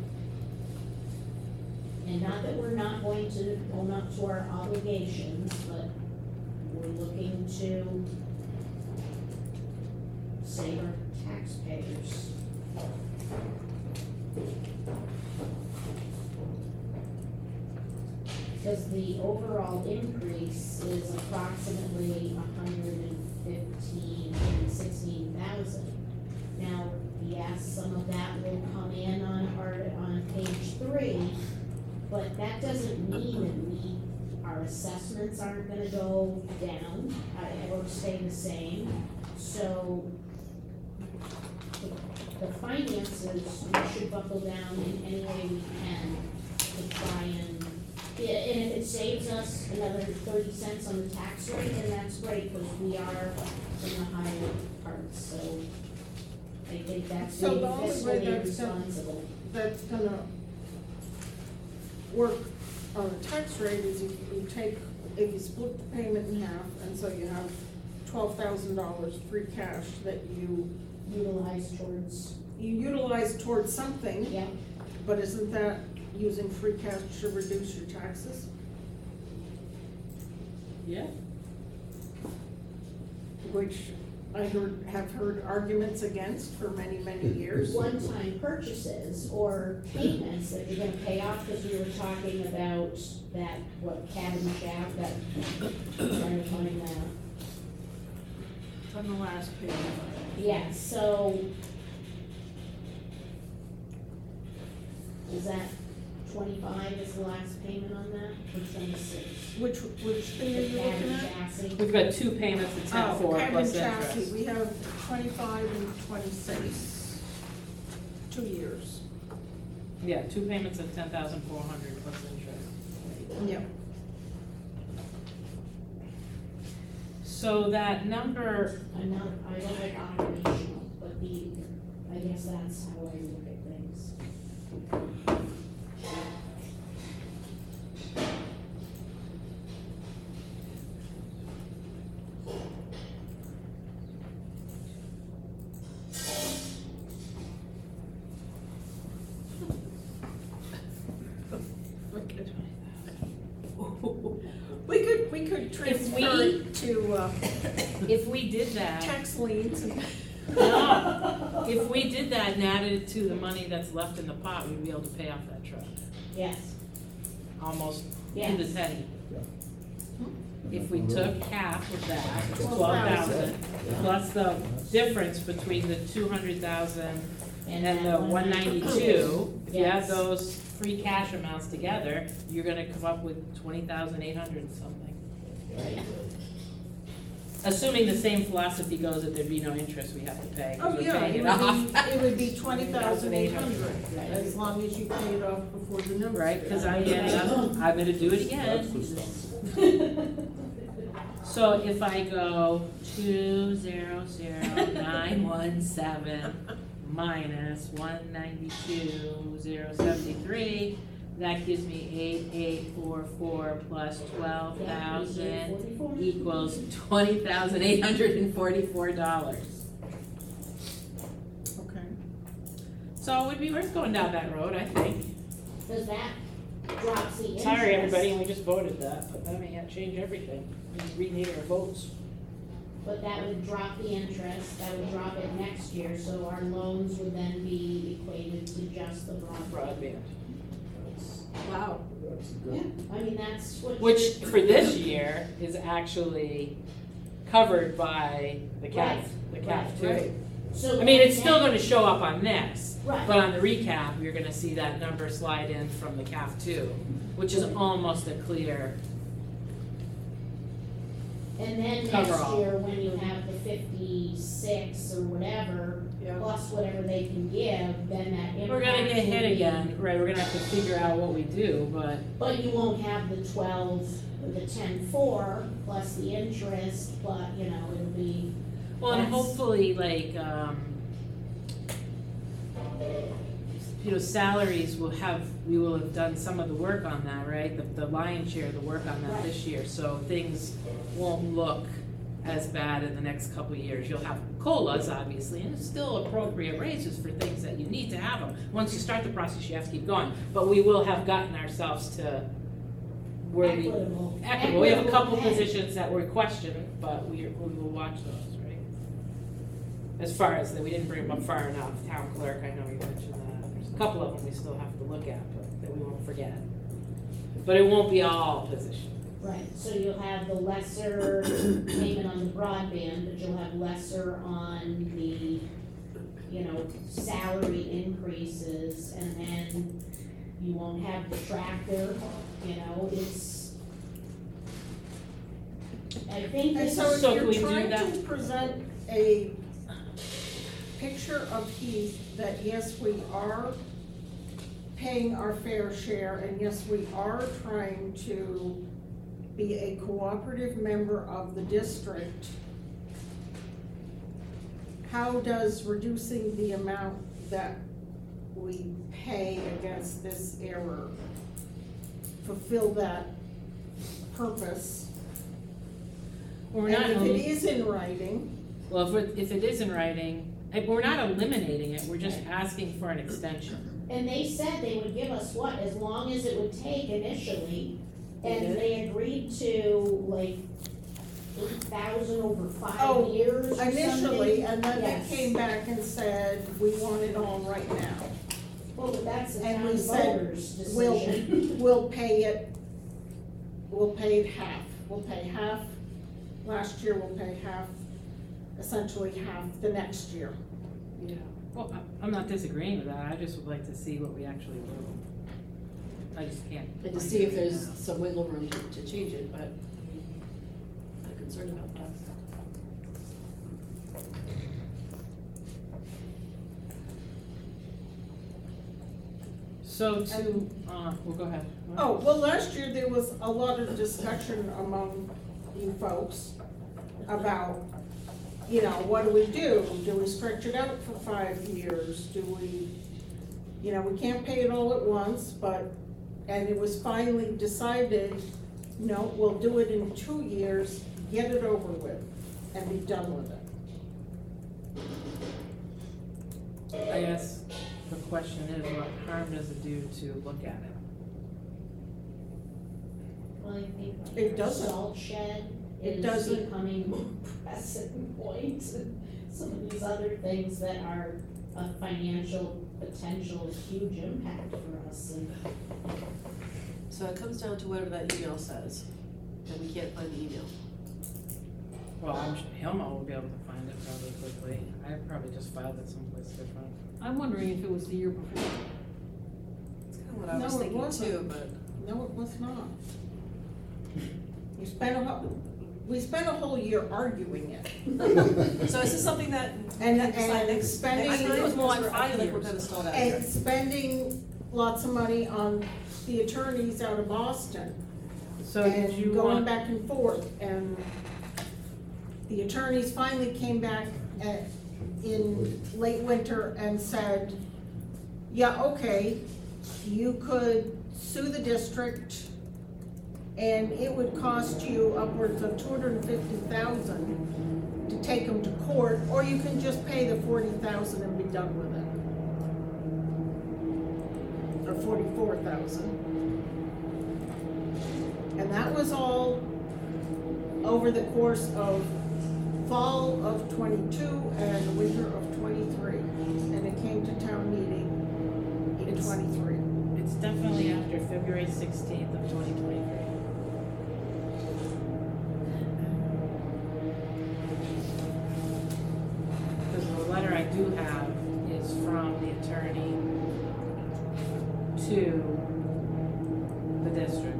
And not that we're not going to own up to our obligations, but we're looking to save our taxpayers. Because the overall increase is approximately a hundred and fifteen, and sixteen thousand. Now, yes, some of that will come in on art, on page three, but that doesn't mean that we, our assessments aren't gonna go down, uh, or stay the same. So, the, the finances, we should buckle down in any way we can to try and, yeah, and if it saves us another thirty cents on the tax rate, then that's great, because we are in the higher parts, so I think that's So being the only way fiscally that's gonna- responsible. That's gonna work on the tax rate is if you take, if you split the payment in half, and so you have twelve thousand dollars free cash that you, Utilize towards, you utilize towards something, yeah, but isn't that using free cash to reduce your taxes? Yeah. Which I heard, have heard arguments against for many, many years. one-time purchases or payments that you're gonna pay off, because we were talking about that, what, cabin shaft, that, trying to find that. It's on the last page. Yeah, so. Is that twenty-five is the last payment on that, or twenty-six? Which, which thing are The you looking cabin at? chassis. We've got two payments of ten Oh, four cabin plus chassis, interest. we have twenty-five and twenty-six, two years. Yeah, two payments of ten thousand four hundred plus interest. Yep. So that number, I'm not, I don't like operational, but the, I guess that's how I look at things. We could, we could If transfer we- it to, uh, if we did that, tax liens and. no, if we did that and added it to the money that's left in the pot, we'd be able to pay off that truck, Yes, almost to the yes. penny. Yeah. If we took half of that, Twelve twelve thousand. thousand, plus the difference between the two hundred thousand and that the one ninety-two, if you add Yes. those free cash amounts together, you're gonna come up with twenty thousand eight hundred and something. Right. Assuming the same philosophy goes that there'd be no interest we have to pay, Oh, because we're yeah, paying it it would off. be, it would be twenty thousand eight hundred, Right. as long as you pay it off before the notice. Right, cause I'm getting, I'm, I'm gonna do it That's again. responsible. So if I go two zero zero nine one seven minus one ninety-two zero seventy-three, that gives me eight eight four four plus twelve thousand equals twenty thousand eight hundred and forty-four dollars. Okay. So it would be worth going down that road, I think. Does that drop the interest? Sorry, everybody, we just voted that, but that may have changed everything. We rename our votes. But that would drop the interest, that would drop it next year, so our loans would then be equated to just the broadband. Broadband. That's, Wow. that's a Yeah, good, I mean, that's what. Which for this year is actually covered by the C A F, the C A F Right, too. So I mean, it's still then- gonna show up on this, Right. but on the recap, you're gonna see that number slide in from the C A F two, which is almost a clear, And then Cover next all. year, when you have the fifty-six or whatever, Yeah. plus whatever they can give, then that impact. we're gonna get will hit be- again, right, we're gonna have to figure out what we do, but, But you won't have the twelve, or the ten-four, plus the interest, plus, you know, it'll be, well, and That's- hopefully, like, um, you know, salaries will have, we will have done some of the work on that, right? The, the lion's share of the work on that this year, so things won't look as bad in the next couple of years. You'll have COLAs, obviously, and it's still appropriate raises for things that you need to have them. Once you start the process, you have to keep going, but we will have gotten ourselves to where we. Equitable. Equitable, we have a couple Equitable pay. positions that we're questioning, but we, we will watch those, right? As far as, that we didn't bring them up far enough, town clerk, I know you mentioned that, there's a couple of them we still have to look at, but that we won't forget. But it won't be all positions. Right, so you'll have the lesser payment on the broadband, but you'll have lesser on the, you know, salary increases, and then you won't have the tractor, you know, it's, I think And this so is, So if can we you're do trying that? to present a picture of Heath, that yes, we are paying our fair share, and yes, we are trying to be a cooperative member of the district, how does reducing the amount that we pay against this error fulfill that purpose? We're not, And if it elim- is in writing, well, if, it- if it is in writing, like, we're not eliminating it, we're just asking for an extension. and they said they would give us what, as long as it would take initially, and Mhm. they agreed to like eight thousand over five Oh, years or something. initially, and then they Yes. came back and said, we want it all right now. Well, but that's the And town we said, voters' We'll, decision. we'll pay it, we'll pay it half, we'll pay half, last year we'll pay half, essentially half the next year. Yeah. Well, I- I'm not disagreeing with that, I just would like to see what we actually do. I just can't. And to see if there's some wiggle room to, to change it, but I'm concerned about that. So to, uh, well, go ahead. Oh, well, last year there was a lot of discussion among you folks about, you know, what do we do? Do we stretch it out for five years? Do we, you know, we can't pay it all at once, but, and it was finally decided, no, we'll do it in two years, get it over with, and be done with it. I guess the question is, what harm does it do to look at it? Well, I think It like doesn't. salt shed It is doesn't. becoming more pressing point, and some of these other things that are a financial potential huge impact for us, and So it comes down to whatever that email says, and we can't find the email. Well, I'm sure Hilma will be able to find it probably quickly, I probably just filed it someplace different. I'm wondering if it was the year before. That's kind of what I No, was it thinking too, wasn't. but. No, it was not. We spent a whole, we spent a whole year arguing it. So is this something that? And- we decide and next- spending- I thought it was more like Five five years. We're years. kind of stalled out And here. spending lots of money on the attorneys out of Boston. So did And you going want, back and forth, and the attorneys finally came back at, in late winter and said, yeah, okay, you could sue the district, and it would cost you upwards of two hundred and fifty thousand to take them to court, or you can just pay the forty thousand and be done with it. Or forty-four thousand. And that was all over the course of fall of twenty-two and winter of twenty-three. And it came to town meeting in It's- twenty-three. it's definitely after February sixteenth of twenty twenty-three. Because the letter I do have is from the attorney to the district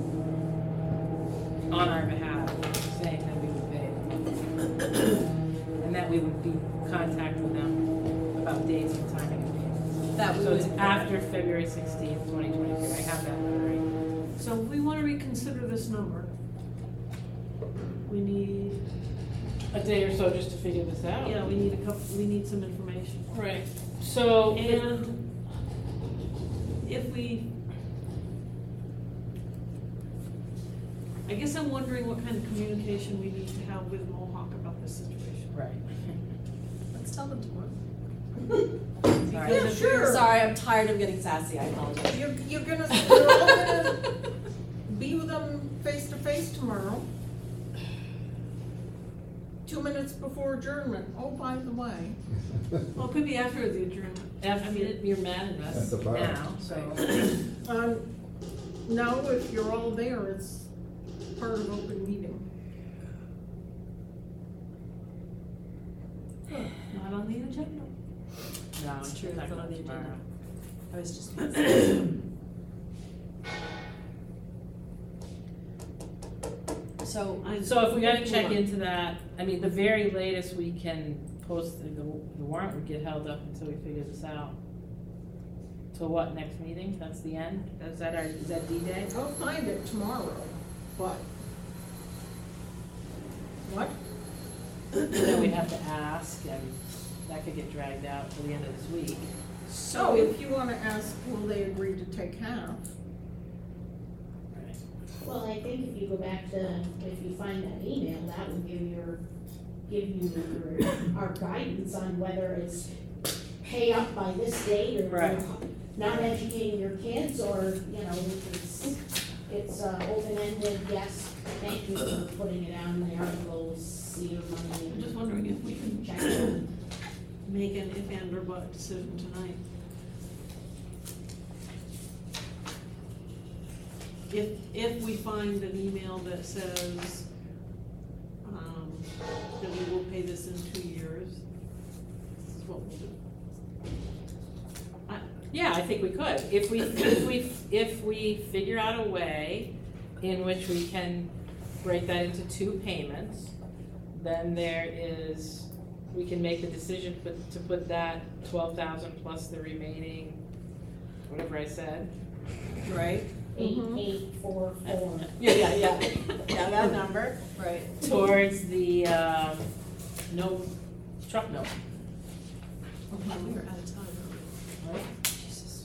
on our behalf, saying that we would pay. And that we would be in contact with them about dates and timing of payments. That we So it's would- after February sixteenth, twenty twenty-three, I have that letter right. So if we wanna reconsider this number, we need, A day or so just to figure this out. yeah, we need a couple, we need some information. Right, so. And if we I guess I'm wondering what kind of communication we need to have with Mohawk about this situation. Right. Let's tell them tomorrow. Sorry. Yeah, sure. Sorry, I'm tired of getting sassy, I apologize. You're, you're gonna, you're all gonna be with them face to face tomorrow. Two minutes before adjournment. Oh, by the way. Well, it could be after the adjournment. After I mean, you're mad at At us the bar. now, so. Um, no, if you're all there, it's part of open meeting. Not on the agenda. No, It's true, it's not it's not on the tomorrow. agenda. I was just. So, I- So if we gotta check Hold on. into that, I mean, the very latest we can post, the, the warrant would get held up until we figure this out. Till what, next meeting? That's the end? Is that our, is that D-Day? I'll find it tomorrow, but. What? Then we'd have to ask, and that could get dragged out till the end of this week. So if you wanna ask, will they agree to take half? Right. Well, I think if you go back to, if you find that email, that will give your, give you your, our guidance on whether it's pay up by this date or Right. not educating your kids, or, you know, it's, it's uh, open-ended, yes, thank you for putting it on the articles, see your money. I'm just wondering if we can Check it. make an if and or but decision tonight. If, if we find an email that says, um, that we will pay this in two years, this is what we'll do. I, Yeah, I think we could. If we, if we, if we figure out a way in which we can break that into two payments, then there is, we can make the decision put, to put that twelve thousand plus the remaining, whatever I said, right? Eight, Mhm. eight, four, four. Yeah, yeah, yeah, yeah, that number, right. towards the, um, no, truck note, Yeah, we were out of time, aren't right? we? Jesus.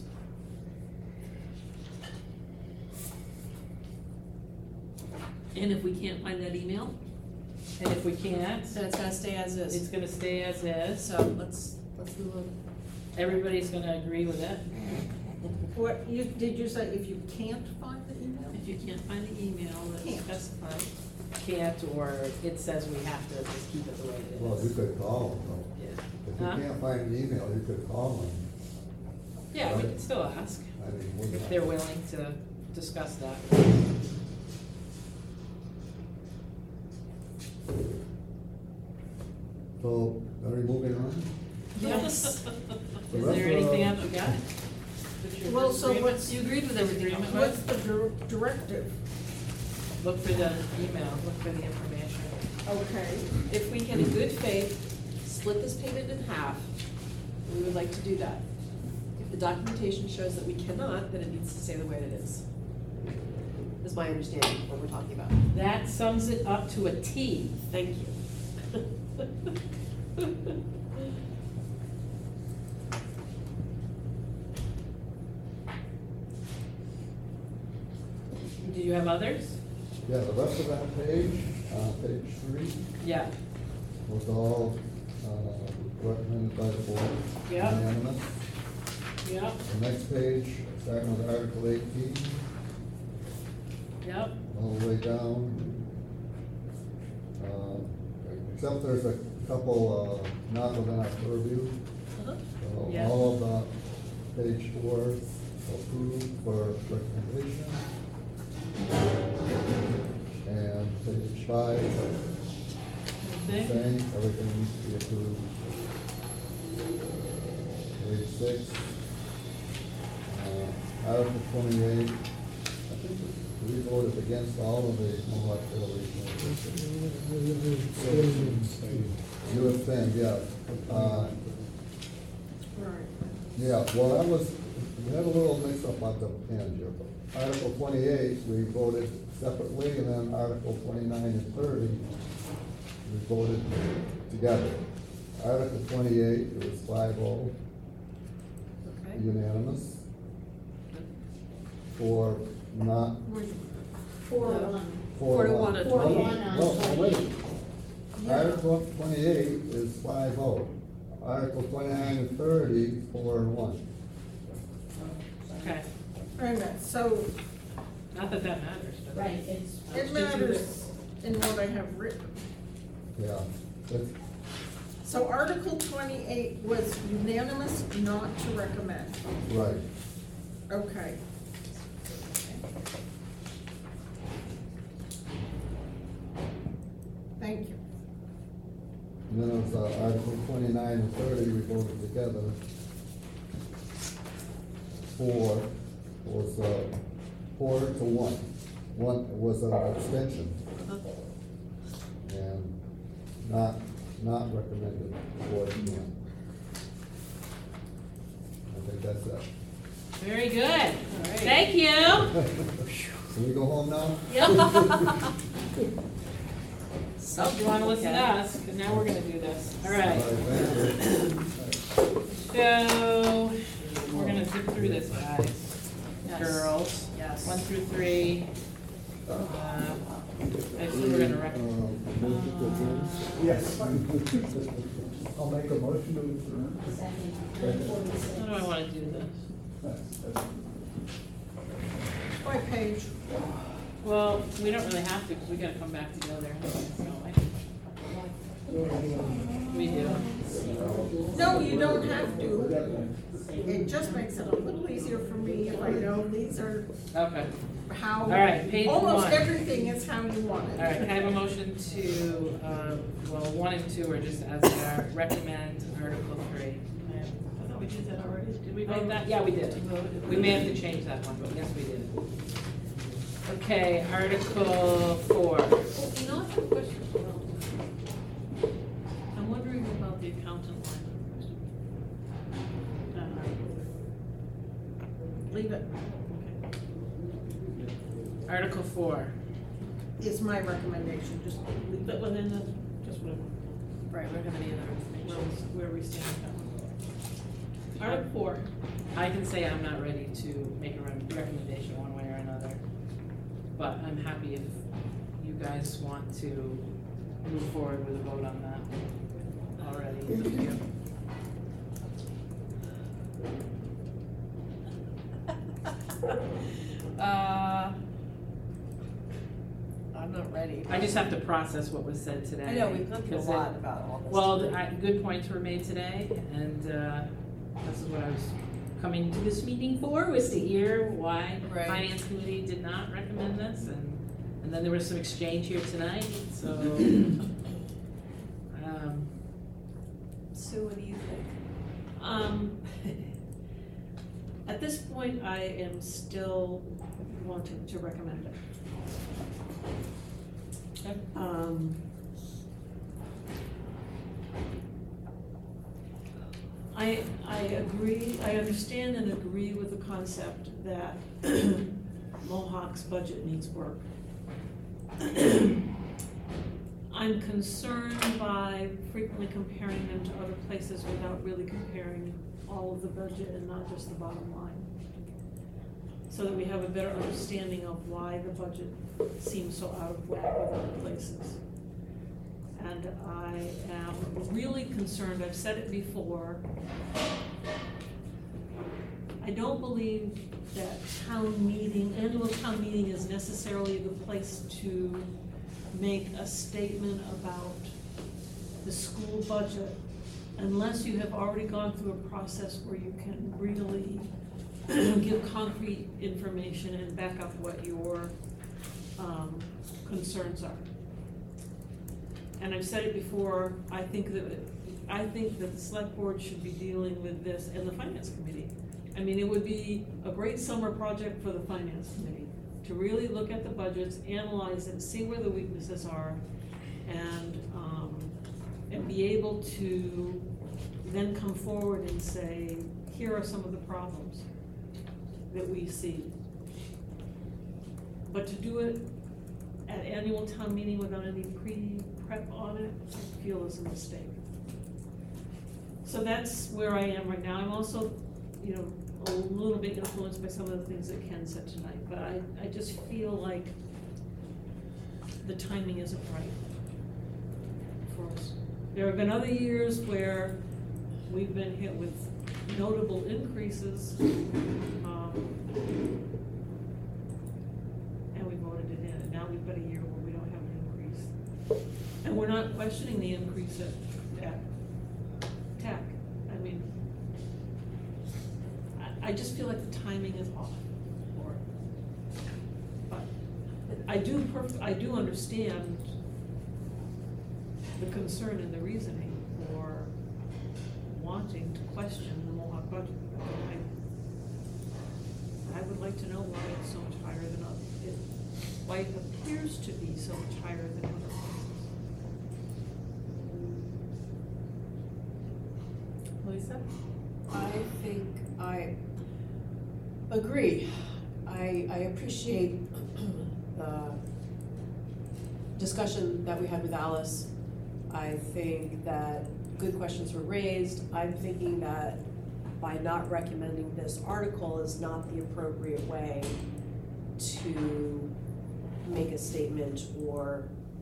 and if we can't find that email, And if we can't, So it's gonna stay as it's is. gonna stay as is, So let's, let's move on. everybody's gonna agree with it. What, you, did you say if you can't find the email? if you can't find the email that's Can't. specified, Can't, or it says we have to just keep it the way it is. Well, you could call them, though. Yeah. If you Huh? can't find the email, you could call them. Yeah, we can still ask, I mean, we're if not- they're willing to discuss that. So, are we moving on? Yes. Is The there rest anything of- else you got? What's your Well, so agreement? what's, You agreed with everything else, right? what's the dir- directive? Look for the email, look for the information. Okay. If we can in good faith split this payment in half, we would like to do that. If the documentation shows that we cannot, then it needs to stay the way it is. Is my understanding of what we're talking about. That sums it up to a T. Thank you. Do you have others? Yeah, the rest of that page, uh, page three, Yeah. was all, uh, recommended by the board. Yeah. Unanimous. Yep, The next page, starting with Article eighteen, yep. all the way down. Uh, Except there's a couple, uh, not within our purview. Uh-huh. So Yeah. all of the page four approved for recommendation. And page five, Okay. same, everything needs to be approved. Page six, uh, Article twenty-eight, I think we voted against all of the Mohawk Trail You abstained, yeah. Uh, Right. Yeah, well, that was, we had a little mix up at the end here. Article twenty-eight, we voted separately, and then Article twenty-nine and thirty, we voted together. Article twenty-eight, it was five oh, Okay. unanimous. For not, Four, No. one. Four to one on Four to twenty-eight. one on Well, now wait. twenty-eight. Article twenty-eight is five oh. Article twenty-nine and thirty, four and one. Okay, Wait a minute, so not that that matters, but. Right, it's, it matters in what I have written. Yeah, that's, So Article twenty-eight was unanimous not to recommend. right. Okay. Thank you. And then it was, uh, Article twenty-nine and thirty, we voted together. Four was, uh, four to one. One was an abstention. And not, not recommended, four to one. I think that's it. Very good, thank you. Can we go home now? So you wanna listen to us, cause now we're gonna do this, all right. Thank you. So, we're gonna zip through this, guys, Yes. girls. Yes. One through three. Uh, I assume we're gonna rec- Um, motion to adjourn? Yes. I'll make a motion to adjourn. second, one forty-six. How do I wanna do this? My page. Well, we don't really have to, because we gotta come back together anyway, so I think. We do. No, you don't have to. It just makes it a little easier for me if I know these are Okay, how. All right, page Almost one. everything is how you want it. all right, can I have a motion to, um, well, one and two are just as they are, recommend Article three. I thought we did that already. Did we vote that? Yeah, we did. We may have to change that one, but yes, we did. Okay, Article four. Well, you know, I have a question. I'm wondering about the accountant line. Uh, Leave it, okay. Article four. is my recommendation, just leave But, it. well, then, that's just whatever, Right, we don't have any other where information. we, where we stand with that one. Article four. I can say I'm not ready to make a re- recommendation one way or another, but I'm happy if you guys want to move forward with a vote on that already. It's up to you. Uh, I'm not ready. I just have to process what was said today. I know, we've gone through a 'cause it- lot about all this. Well, th- I, good points were made today, and, uh, this is what I was coming to this meeting for, was to hear why the Right. finance committee did not recommend this, and, and then there was some exchange here tonight, so, um, Sue, what do you think? Um, at this point, I am still wanting to recommend it. okay. Um, I, I agree, I understand and agree with the concept that Mohawk's budget needs work. I'm concerned by frequently comparing them to other places without really comparing all of the budget and not just the bottom line. So that we have a better understanding of why the budget seems so out of whack with other places. And I am really concerned, I've said it before, I don't believe that town meeting, annual town meeting is necessarily the place to make a statement about the school budget unless you have already gone through a process where you can really give concrete information and back up what your um, concerns are. And I've said it before, I think that, I think that the select board should be dealing with this and the finance committee. I mean, it would be a great summer project for the finance committee, to really look at the budgets, analyze it, see where the weaknesses are, and, um, and be able to then come forward and say, here are some of the problems that we see. But to do it at annual town meeting without any pre-prep on it, I feel is a mistake. So that's where I am right now. I'm also, you know, a little bit influenced by some of the things that Ken said tonight, but I, I just feel like the timing isn't right for us. There have been other years where we've been hit with notable increases, um, and we voted it in, and now we've got a year where we don't have an increase. And we're not questioning the increase at, at TAC. I mean, I, I just feel like the timing is off for it. But I do perf, I do understand the concern and the reasoning for wanting to question the Mohawk budget. I, I would like to know why it's so much higher than other, it, why it appears to be so much higher than other places. Lisa? I think I agree. I, I appreciate the discussion that we had with Alice. I think that good questions were raised. I'm thinking that by not recommending this article is not the appropriate way to make a statement or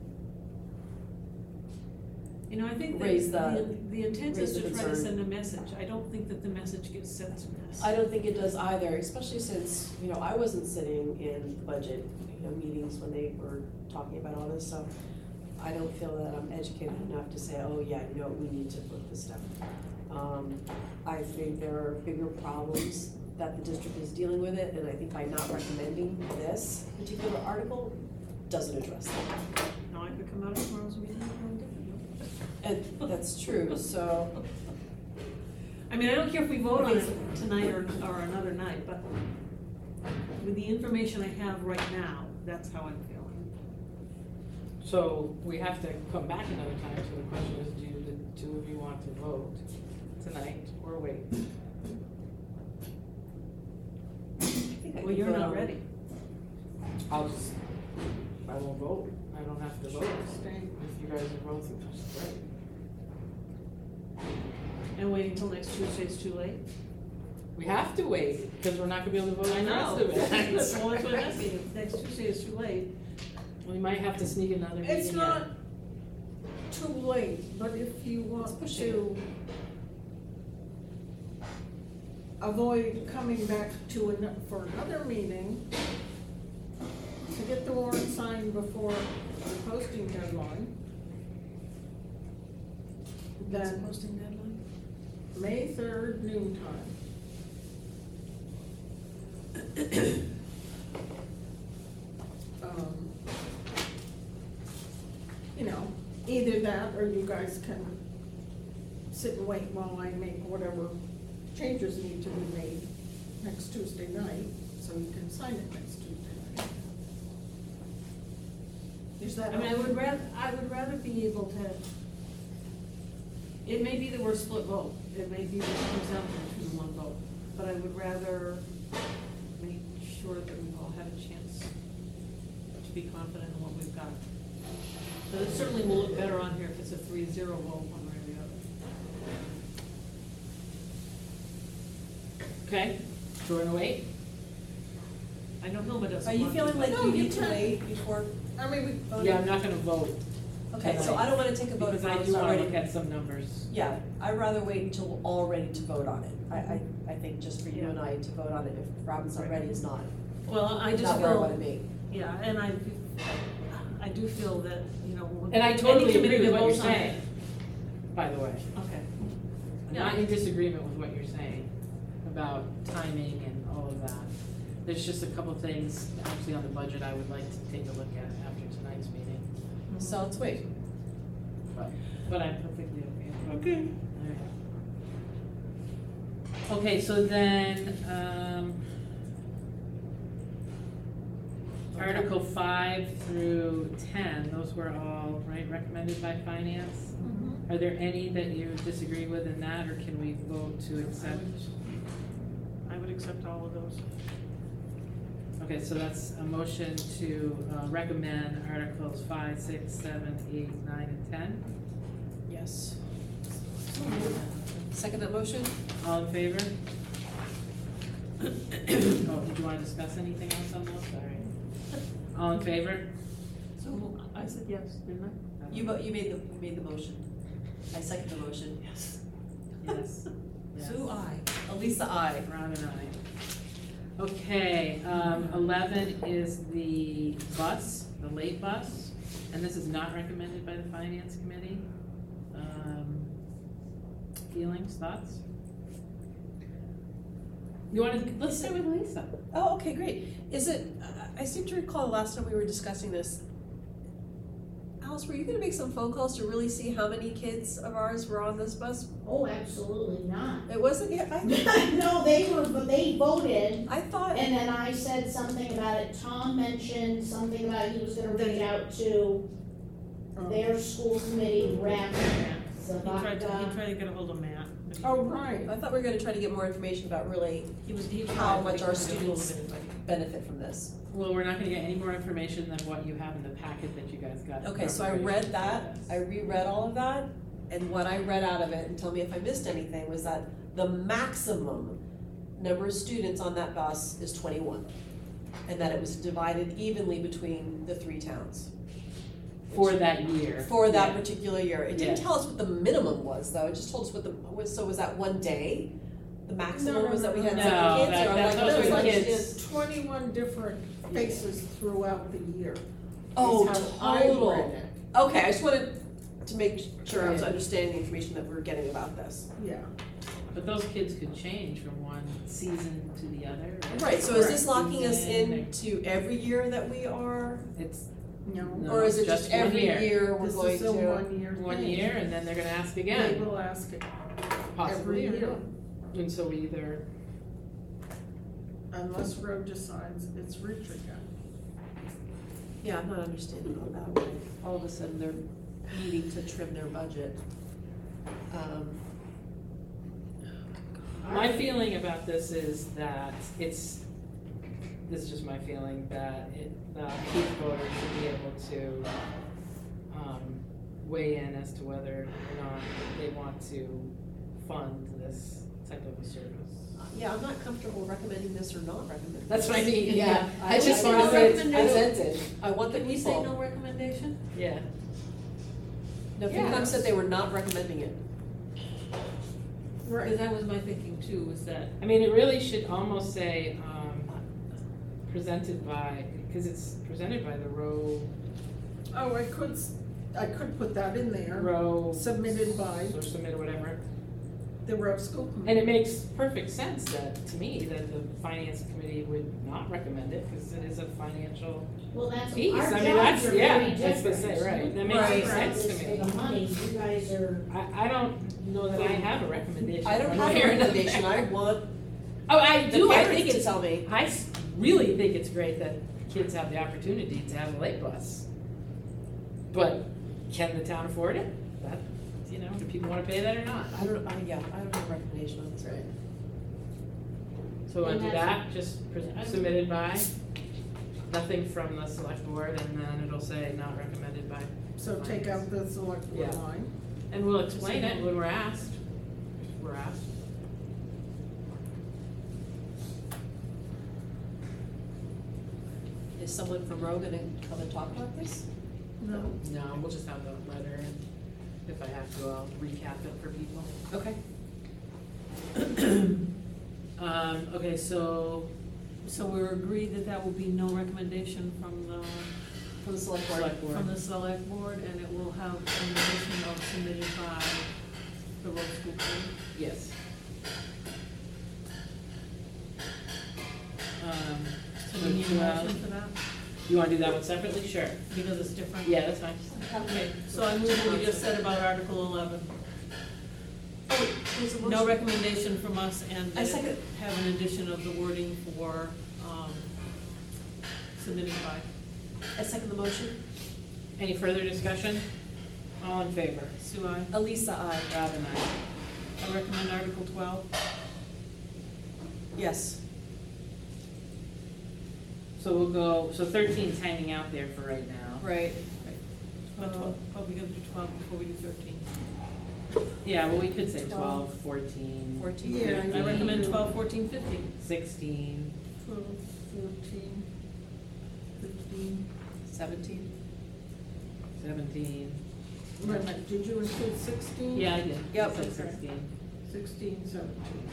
You know, I think that Raise the, the- the intent raise is the to try to concern. send a message. I don't think that the message gets sent to us. I don't think it does either, especially since, you know, I wasn't sitting in budget, you know, meetings when they were talking about all this, so I don't feel that I'm educated enough to say, oh, yeah, you know, we need to look this stuff. Um, I think there are bigger problems that the district is dealing with it, and I think by not recommending this particular article, doesn't address that. Now I could come out of tomorrow's meeting and find differently. And that's true, so, I mean, I don't care if we vote on it tonight or, or another night, but with the information I have right now, that's how I'm feeling. So we have to come back another time, so the question is, do the two of you want to vote tonight or wait? I think I Well, could you're vote not on- ready. I'll just, I won't vote, I don't have to vote, if you guys are both ready. And waiting until next Tuesday is too late? We have to wait, because we're not gonna be able to vote on the rest of Well, it. that's what I'm asking. If next Tuesday is too late, We might have to sneak another meeting in. It's not too late, but if you Let's want push to avoid coming back to an, for another meeting, to get the warrant signed before the posting deadline, that's then posting deadline? May third noon time. Um, You know, either that or you guys can sit and wait while I make whatever changes need to be made next Tuesday night, so you can sign it next Tuesday night. Is that? I mean, I would rather, I would rather be able to, it may be that we're a split vote, it may be that it comes down to two to one vote, but I would rather make sure that we've all had a chance to be confident in what we've got. But it certainly will look better on here if it's a three zero vote one way or the other. Okay, so we're gonna wait? I know Hilma doesn't Are you want to, feeling like No, you you need to can. wait before I mean, we. voting? Yeah, I'm not gonna vote. Okay, so I don't wanna take a vote Because if I it's do not wanna ready. look at some numbers. Yeah, I'd rather wait until we're all ready to vote on it. I, I, I think just for you Yeah. and I to vote on it, if Robin's not ready, is not, well, I just not where I wanna feel, be. yeah, and I, I do feel that, you know, when And I any totally committee agree with that what you're votes on it- saying, by the way. Okay. I'm Yeah. not in disagreement with what you're saying about timing and all of that. There's just a couple things, actually on the budget, I would like to take a look at after tonight's meeting, So let's wait. but, but I'm perfectly okay. Okay. Okay, so then, um, Article five through ten, those were all, right, recommended by finance? Mhm. Are there any that you disagree with in that, or can we vote to accept? I would accept all of those. Okay, so that's a motion to uh, recommend Articles five, six, seven, eight, nine, and ten. Yes. Second that motion? All in favor? Oh, did you wanna discuss anything else on those? Sorry. All in favor? So I said yes, didn't I? You, mo- you made the, you made the motion. I second the motion. Yes. Yes. Yes. Sue, I. Elisa, I. Ron and I. Okay, um, eleven is the bus, the late bus, and this is not recommended by the finance committee. Um, Feelings, thoughts? You wanna, let's start with Lisa. Oh, okay, great. Is it, I- I seem to recall last time we were discussing this. Alice, were you gonna make some phone calls to really see how many kids of ours were on this bus? Oh, absolutely not. It wasn't, yeah, I, No, they were, but they voted, I thought, and then I said something about it. Tom mentioned something about he was gonna reach out to their school committee rep, He tried to, he Zabaka. tried to get a hold of Matt. but he- Oh, right. I thought we were gonna try to get more information about really He was, he tried. how but much he our couldn't get a hold of students anybody. benefit from this. Well, we're not gonna get any more information than what you have in the packet that you guys got. in Okay, so I preparation read for that, this. I reread all of that, and what I read out of it, and tell me if I missed anything, was that the maximum number of students on that bus is twenty-one. And that it was divided evenly between the three towns. For that year. For that Yeah. particular year. It didn't Yeah. tell us what the minimum was, though, it just told us what the, was, so was that one day? The No, maximum no, was that we had no, seven no. kids, No, or that- like, that- what those was were like- kids. Twenty-one different faces throughout the year. Oh, is how I total. read it. Okay, I just wanted to make sure I was Yeah. understanding the information that we were getting about this. Yeah. But those kids could change from one season to the other. Right, so is this Correct. locking us Season, into every year that we are, It's No. No, or is it just just one every year. year we're This going is a to? one-year one thing. year, and then they're gonna ask They again, will ask it possibly, every or year, not. And so we either, unless Roe decides it's rich again. Yeah, I'm not understanding all that, why all of a sudden they're needing to trim their budget. Um, my feeling about this is that it's, this is just my feeling, that it, the youth voters should be able to, um, weigh in as to whether or not they want to fund this type of a service. Yeah, I'm not comfortable recommending this or not recommending. That's what I this. mean, Yeah, I Did just we say want no to say it's recommendation? presented. I want the Did we say no people. recommendation? Yeah. No, Yeah. FinCom said they were not recommending it. Because that was my thinking too, was that, I mean, it really should almost say, um, presented by, because it's presented by the Row, Oh, I could, s- I could put that in there, Row. Submitted by- Or submitted, whatever. the Roe School And Committee. it makes perfect sense that, to me, that the finance committee would not recommend it, because it is a financial Well, that's, piece. our I mean, jobs that's, are yeah, very that's the different. say, right, that makes Right. sense This to big me. of money, you guys are, I, I don't know that I have a recommendation. I don't one have way a or another. recommendation, I want Oh, I the do, I think parents to it's, tell me. I s- really think it's great that kids have the opportunity to have a late bus. But can the town afford it? That, you know, do people wanna pay that or not? I don't, I, yeah, I don't have a recommendation on this, right? So we'll And do that's- that, just pre- submitted by, nothing from the select board, and then it'll say not recommended by. So take out the select board Yeah. line. And we'll explain it when we're asked, if we're asked. Is someone from Roe gonna come and talk about this? No. No, we'll just have the letter, and if I have to, I'll recap it for people. Okay. Um, okay, so, so we're agreed that that will be no recommendation from the, From the select board. select board. from the select board, and it will have an addition of submitted by the road school committee. Yes. Um, So we need a uh, motion for that, You wanna do that one separately? Sure. because it's different? Yeah, that's fine. Okay, so I move what we just said about Article eleven. Oh, there's a No motion. recommendation from us, and I that second. it have an addition of the wording for, um, submitted by. I second the motion. Any further discussion? All in favor? Sue, I. Elisa, I. Rob and I. I recommend Article twelve. Yes. So we'll go, so thirteen's hanging out there for right now. Right. But twelve, probably gonna do twelve before we do thirteen. Yeah, well, we could say twelve, fourteen. Fourteen. Yeah, I recommend twelve, fourteen, fifteen. Sixteen. Twelve, fourteen, fifteen. Seventeen. seventeen. Wait a minute, did you include sixteen? Yeah, I did. Yep. I said sixteen. Sixteen, seventeen.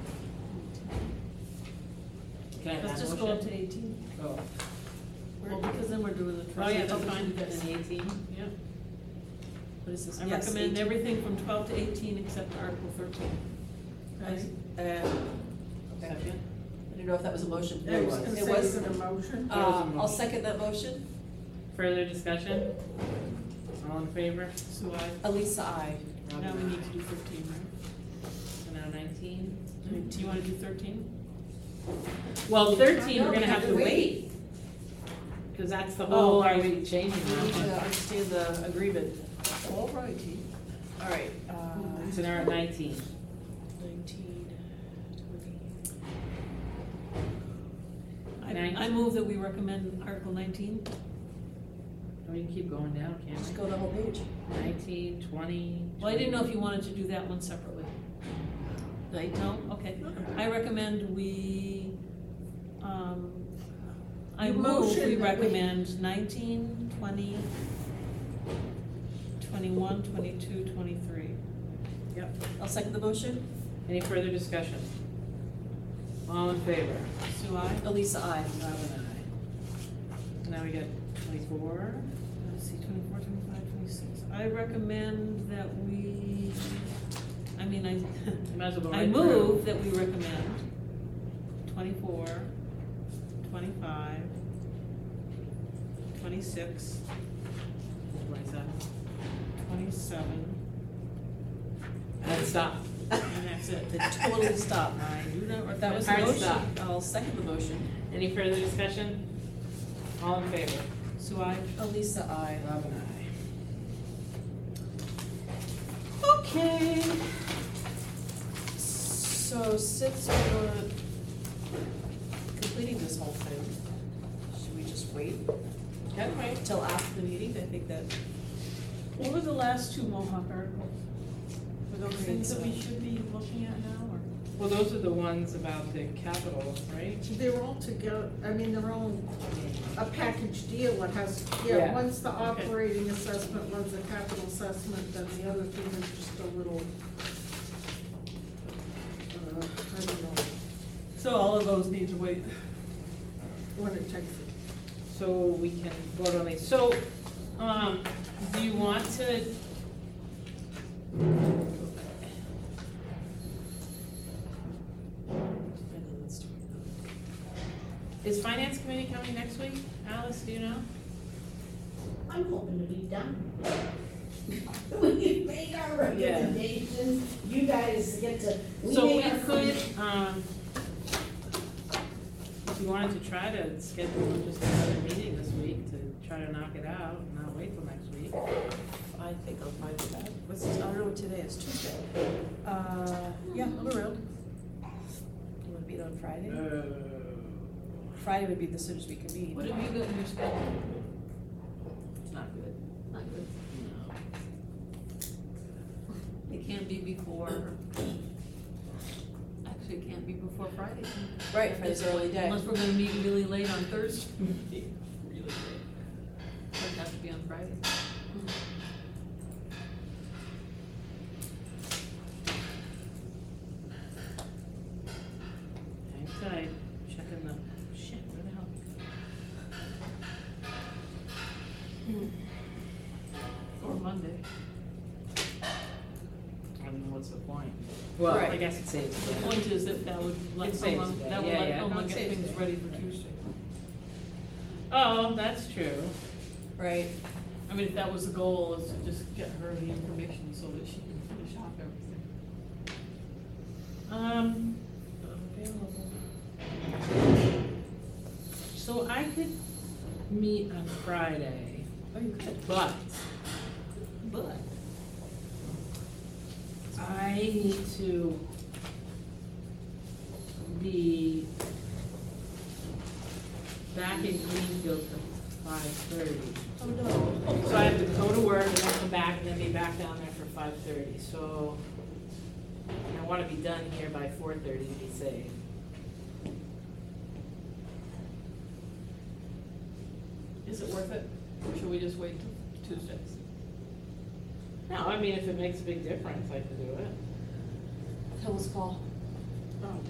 Can I have Let's that just go up motion? to eighteen. Oh. Well, because then we're doing the Oh, yeah, treasurer's. that's fine, then eighteen. Yeah. What is this? I Yes, recommend eighteen. everything from twelve to eighteen except Article thirteen. Right. Uh, okay. I Second. didn't know if that was a motion. I was gonna It say, was. is it a motion? Uh, Uh, motion. I'll second that motion. Further discussion? All in favor? So I, Elisa, I. now we need to do thirteen, right? So now nineteen? Do you wanna do thirteen? Well, thirteen, we're No, gonna we have to wait, cause that's the whole, are we changing We need to that? understand the agreement. All righty. All right, uh, So now we're at nineteen. nineteen, twenty. I, Nineteen. I move that we recommend Article nineteen. We can keep going down, can't Just we? go the whole page. Nineteen, twenty. Well, I didn't know if you wanted to do that one separately. Nineteen. No? Okay. I recommend we, um, I You move we motion that we- recommend nineteen, twenty, twenty-one, twenty-two, twenty-three. Yep. I'll second the motion. Any further discussion? All in favor? Sue, I. Elisa, I. Bob and I. Now we got twenty-four. Let's see, twenty-four, twenty-five, twenty-six. I recommend that we, I mean, I, Might as well go I right move through. that we recommend twenty-four, twenty-five, twenty-six, Twenty-seven. twenty-seven, And stop. and that's it. It totally stopped. I do not recommend. That was the Hard motion. stop. I'll second the motion. Any further discussion? All in favor? Sue, I. Elisa, I. Bob and I. Okay. So since we're completing this whole thing, should we just wait Okay. until after the meeting? I think that, What were the last two Mohawk articles? Were those things that we Great. should be looking at now, or? Well, those are the ones about the capital, right? They're all together, I mean, they're all a package deal, it has, yeah, Yeah. one's the operating assessment, one's the capital assessment, then the other thing is just a little, uh, I don't know, So all of those need to wait. when it takes it. So we can vote on these. So, um, do you want to? Is finance committee coming next week? Alice, do you know? I'm hoping to be done. We make our recommendations, you guys get to, we So we make our. could, um, if you wanted to try to schedule just another meeting this week to try to knock it out, and not wait till next week. I think I'm fine with that. What's, I don't know what today is, Tuesday. Uh, yeah, I'm around. You wanna meet on Friday? Friday would be the soonest we can meet. What have you got in your schedule? It's not good. Not good. No. It can't be before, actually, it can't be before Friday. Right, Friday's an early day. Unless we're gonna meet really late on Thursday. Really late. Doesn't have to be on Friday. Hang tight, checking the, shit, where the hell? Or Monday. I don't know what's the point. Well, I Right. guess it saves. The point is that that would let It saves someone, the that day. would Yeah, let yeah, no, someone it get saves things the ready day. for Tuesday. Oh, that's true. Right. I mean, if that was the goal, is to just get her the information so that she can finish off everything. Um, available. So I could meet on Friday, Oh, you could. but But, I need to be back in Greenfield for five thirty. Oh, no. So I have to go to work and then come back and then be back down there for five thirty, so I wanna be done here by four thirty to be safe. is it worth it? Or should we just wait till Tuesdays. No, I mean, if it makes a big difference, I can do it. Tell us, Paul. Oh,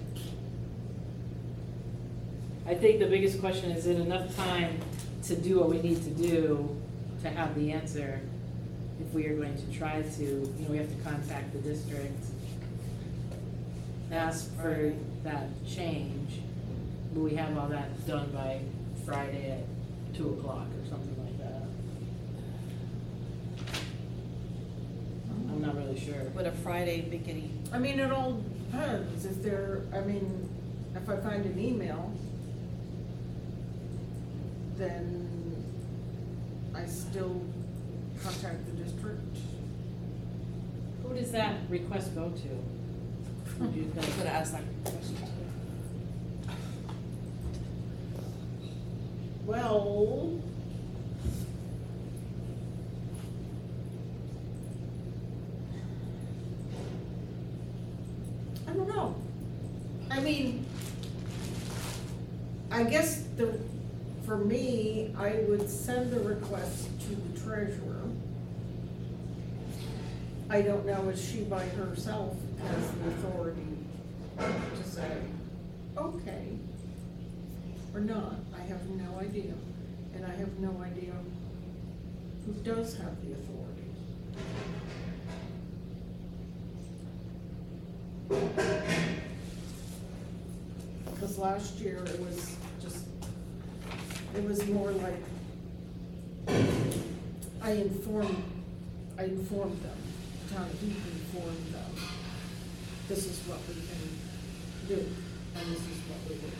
I think the biggest question is, is it enough time to do what we need to do to have the answer? If we are going to try to, you know, we have to contact the district, ask for that change. Will we have all that done by Friday at two o'clock or something like that? I'm not really sure. Would a Friday make any, I mean, it all depends, if there, I mean, if I find an email, then I still contact the district. Who does that request go to? Would you I was think? gonna ask that question too. Well, I don't know. I mean, I guess the, for me, I would send the request to the treasurer. I don't know if she by herself has the authority to say, okay, or not. I have no idea. And I have no idea who does have the authority. Because last year it was just, it was more like, I informed, I informed them, town heap informed them, this is what we can do, and this is what we will do.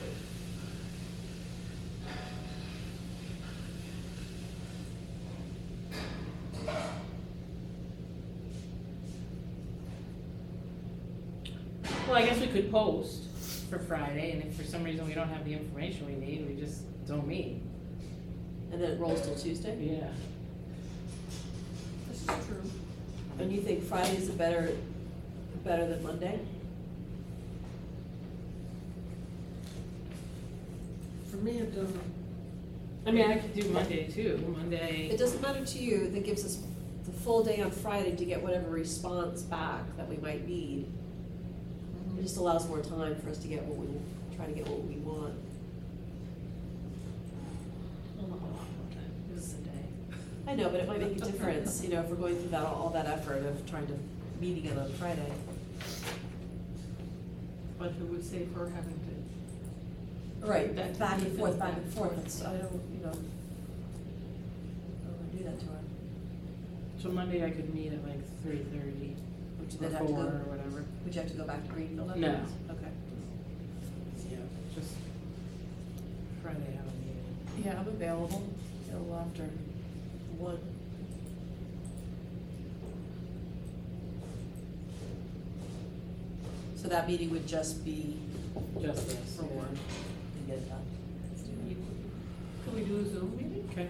Well, I guess we could post for Friday, and if for some reason we don't have the information we need, we just don't meet. And then it rolls till Tuesday? Yeah. This is true. And you think Friday's a better, better than Monday? For me, it doesn't, I mean, I could do Monday too, Monday. It doesn't matter to you, that gives us the full day on Friday to get whatever response back that we might need. It just allows more time for us to get what we, try to get what we want. This is a day. I know, but it might make a difference, you know, if we're going through that, all that effort of trying to, meeting it on Friday. But it would save her having to. Right, Back- back and forth, back back and and forth, forth. it's, I don't, you know, I don't wanna do that to her. So Monday I could meet at like three thirty, Would you or then have to four, go, or whatever. would you have to go back to Greenfield No. afterwards? Okay. Yeah, just Friday have a meeting. Yeah, I'm available, available after one. So that meeting would just be Just this. for yeah. one, and get it done. Could we do a Zoom meeting? Okay.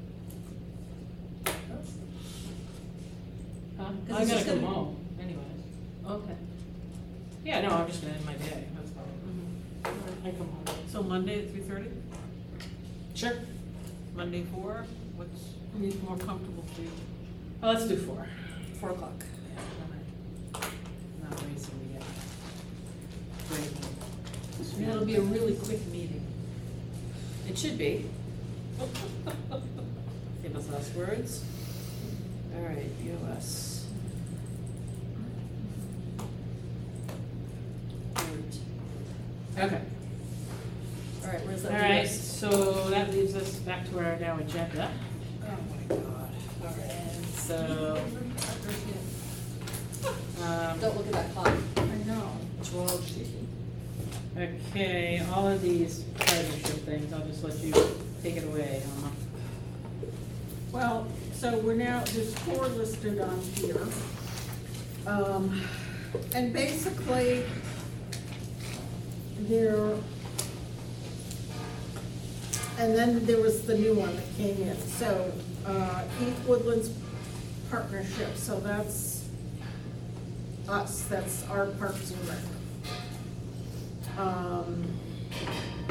Huh? 'Cause I it's gotta just come gonna- home anyways. Okay. Yeah, no, I'm just gonna end my day, that's all. I come home. So Monday at three thirty? Sure. Monday four? What's more comfortable for you? Oh, let's do four. Four o'clock. Yeah, all right. Not racing to get great. That'll be a really quick meeting. It should be. Famous last words. All right, U S. Okay. All right, where's that? All leave right, us? so that leaves us back to our now agenda. Oh my God. All right. And so, um, Don't look at that clock. I know. What's wrong? okay, all of these partnership things, I'll just let you take it away, Alma. Well, so we're now, there's four listed on here. Um, and basically, there, and then there was the new one that came in. So, uh, Heath Woodlands Partnership, so that's us, that's our Parks and Rec. Um,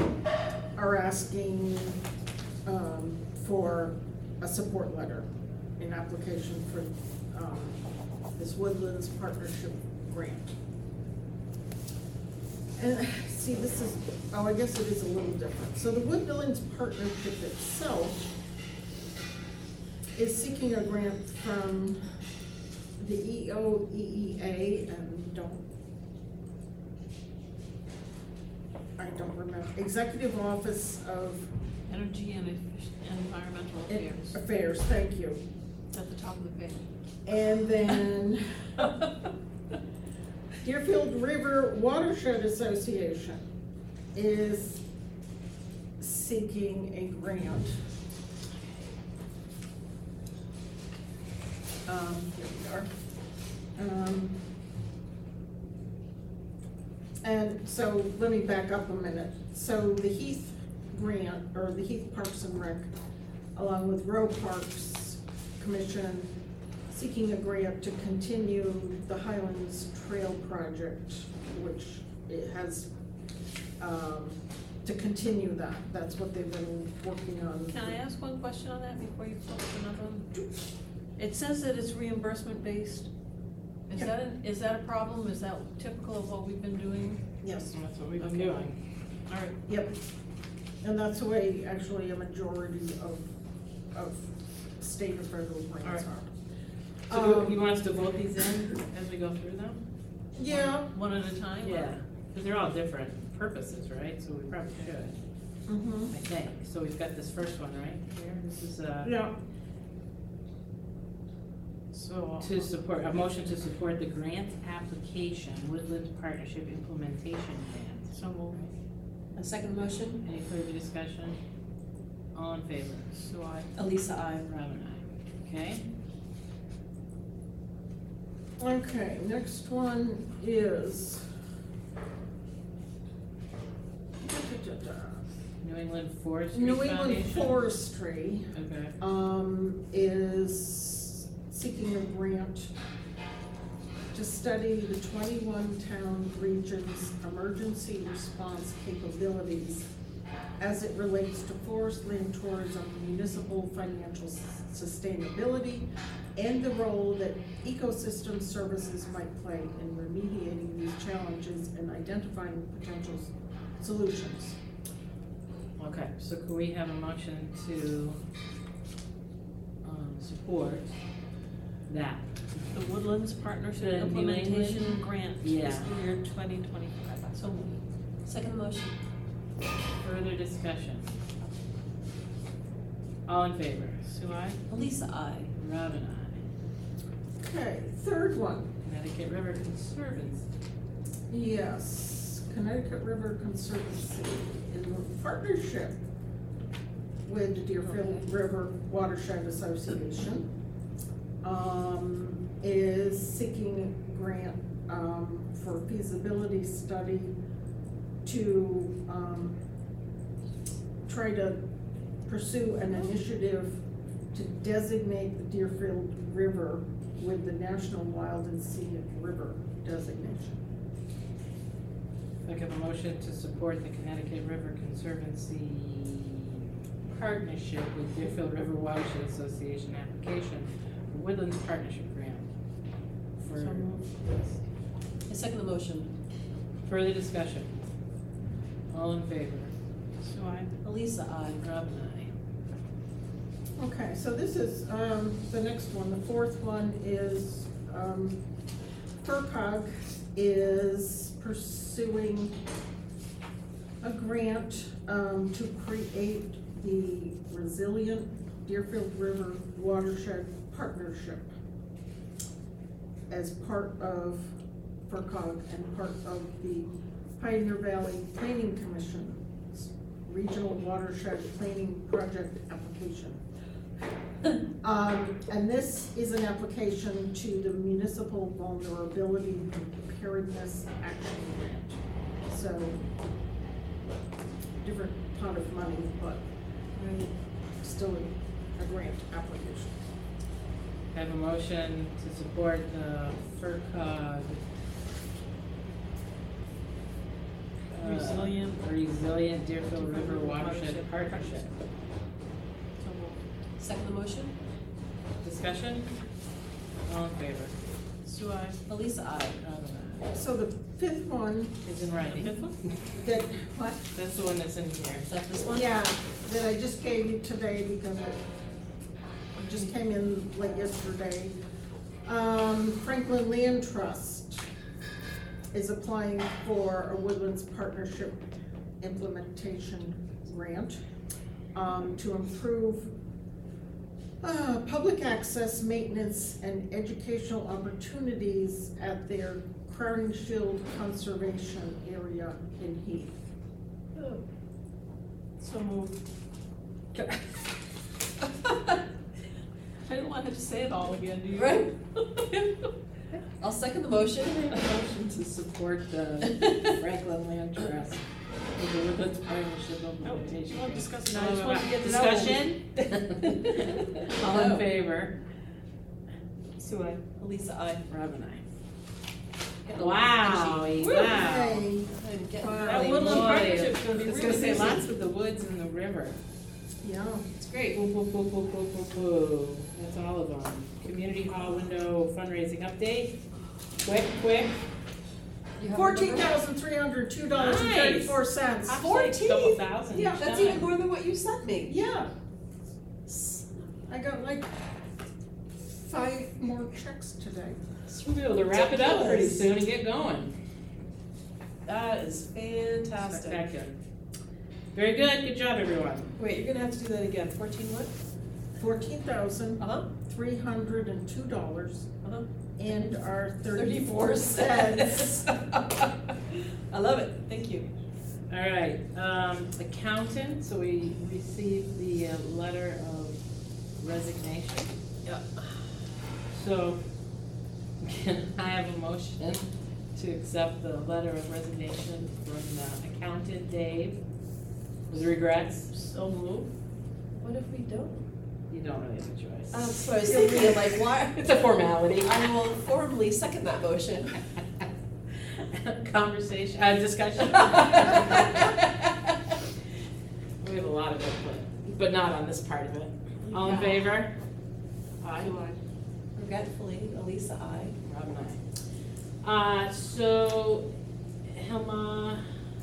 are asking, um, for a support letter an application for, um, this Woodlands Partnership Grant. And, see, this is, oh, I guess it is a little different. So the Woodlands Partnership itself is seeking a grant from the E O E E A, and don't, I don't remember, Executive Office of Energy and Effic- Environmental Affairs, Affairs, thank you. at the top of the page. And then Deerfield River Watershed Association is seeking a grant. Um, here we are. Um, and so, let me back up a minute. So the Heath grant, or the Heath Parks and Rec, along with Row Parks Commission, seeking a grant to continue the Highlands Trail project, which it has, um, to continue that. That's what they've been working on. Can I ask one question on that before you flip to another one? It says that it's reimbursement based. Is Yeah. that, an- is that a problem? Is that typical of what we've been doing? Yes, That's what we've been Okay. doing. All right. yep. And that's the way actually a majority of, of state or federal grants Alright. are. So do Um, you want us to vote these in as we go through them? Yeah. One at a time? or- Yeah, because they're all different purposes, right? So we probably should, Mm-hmm. I think. So we've got this first one, right, here? This is, uh, Yeah, So. to support, a motion to support the grant application, Woodlands Partnership Implementation Grant. So moved. A second motion? Any further discussion? All in favor? So I. Elisa, I. Robin, aye. Okay? okay, next one is New England Forestry New Foundation? England Forestry, Okay. um, is seeking a grant to study the twenty-one town region's emergency response capabilities as it relates to forest land tourism, municipal financial s- sustainability, and the role that ecosystem services might play in remediating these challenges and identifying potential s- solutions. Okay, so could we have a motion to, um, support that? The Woodlands Partnership The New Implementation England? Grant, Yeah. fiscal year twenty twenty-five. So moved. Second motion? Further discussion? All in favor? Sue, I. Elisa, I. Robin, aye. Okay, third one. Connecticut River Conservancy. Yes, Connecticut River Conservancy in partnership with the Deerfield River Watershed Association, um, is seeking a grant, um, for feasibility study to, um, try to pursue an initiative to designate the Deerfield River with the National Wild and Scenic River designation. I have a motion to support the Connecticut River Conservancy partnership with Deerfield River Watershed Association application for Woodlands Partnership Grant. For, So moved. I second the motion. further discussion? All in favor? Sue, I. Elisa, I. Robin, aye. Okay, so this is, um, the next one, the fourth one is, um, FERCog is pursuing a grant, um, to create the Resilient Deerfield River Watershed Partnership as part of FERCog and part of the Pioneer Valley Planning Commission's Regional Watershed Planning Project application. Um, and this is an application to the Municipal Vulnerability and Preparedness Action Grant. So, different pot of money, but still a, a grant application. I have a motion to support the FERCog. uh, Resilient. Resilient Deerfield River Watershed Partnership. So moved. Second the motion? Discussion? discussion? All in favor? Sue, I. Elisa, I. So the fifth one, Is in writing. Fifth one? that, what? That's the one that's in here. Is that this one? Yeah, that I just gave you today because it it just came in like yesterday. Um, Franklin Land Trust is applying for a Woodlands Partnership Implementation Grant um, to improve uh, public access, maintenance, and educational opportunities at their Crowing Shield Conservation Area in Heath. So moved. I didn't want to say it all again, do you? Right. I'll second the motion. Motion to support the Franklin Land Trust with the Woodlands Partnership Implementation. Well, Grant. discuss it. I just wanted to get to know. Discussion? All in No. favor? Sue, I. Elisa, I. Robin, aye. Getting a Wow, little wow. Hey, I'm getting Wow. That really Woodland Boy, Partnership's gonna be I was really gonna say busy. lots with the woods and the river. yeah. It's great. Boo, boo, boo, boo, boo, boo, boo. That's all of them. Community hall window fundraising update. Quick, quick. You have a Fourteen number? thousand three hundred two dollars and thirty-four cents. I'd say a couple thousand Yeah, each That's time. even more than what you sent me. Yeah, I got like five more checks today. We'll be able to wrap it up pretty Ridiculous. soon and get going. That is fantastic. Spectacular. Very good, good job, everyone. Wait, you're gonna have to do that again. Fourteen what? Fourteen thousand Uh-huh, three hundred and two dollars uh-huh. and our Thirty-four thirty-four cents. I love it. Thank you. All right, um, accountant, so we received the uh, letter of resignation. Yeah. So, can I have a motion to accept the letter of resignation from the accountant Dave with regrets? So moved. What if we don't? You don't really have a choice. Um, so I was thinking, like, why? It's a formality. I will formally second that motion. Conversation, uh, discussion. We have a lot of input, but not on this part of it. All in Yeah. favor? Aye. Sue, I. Regretfully, Elisa, I. Rob and I. Uh, so, Helma,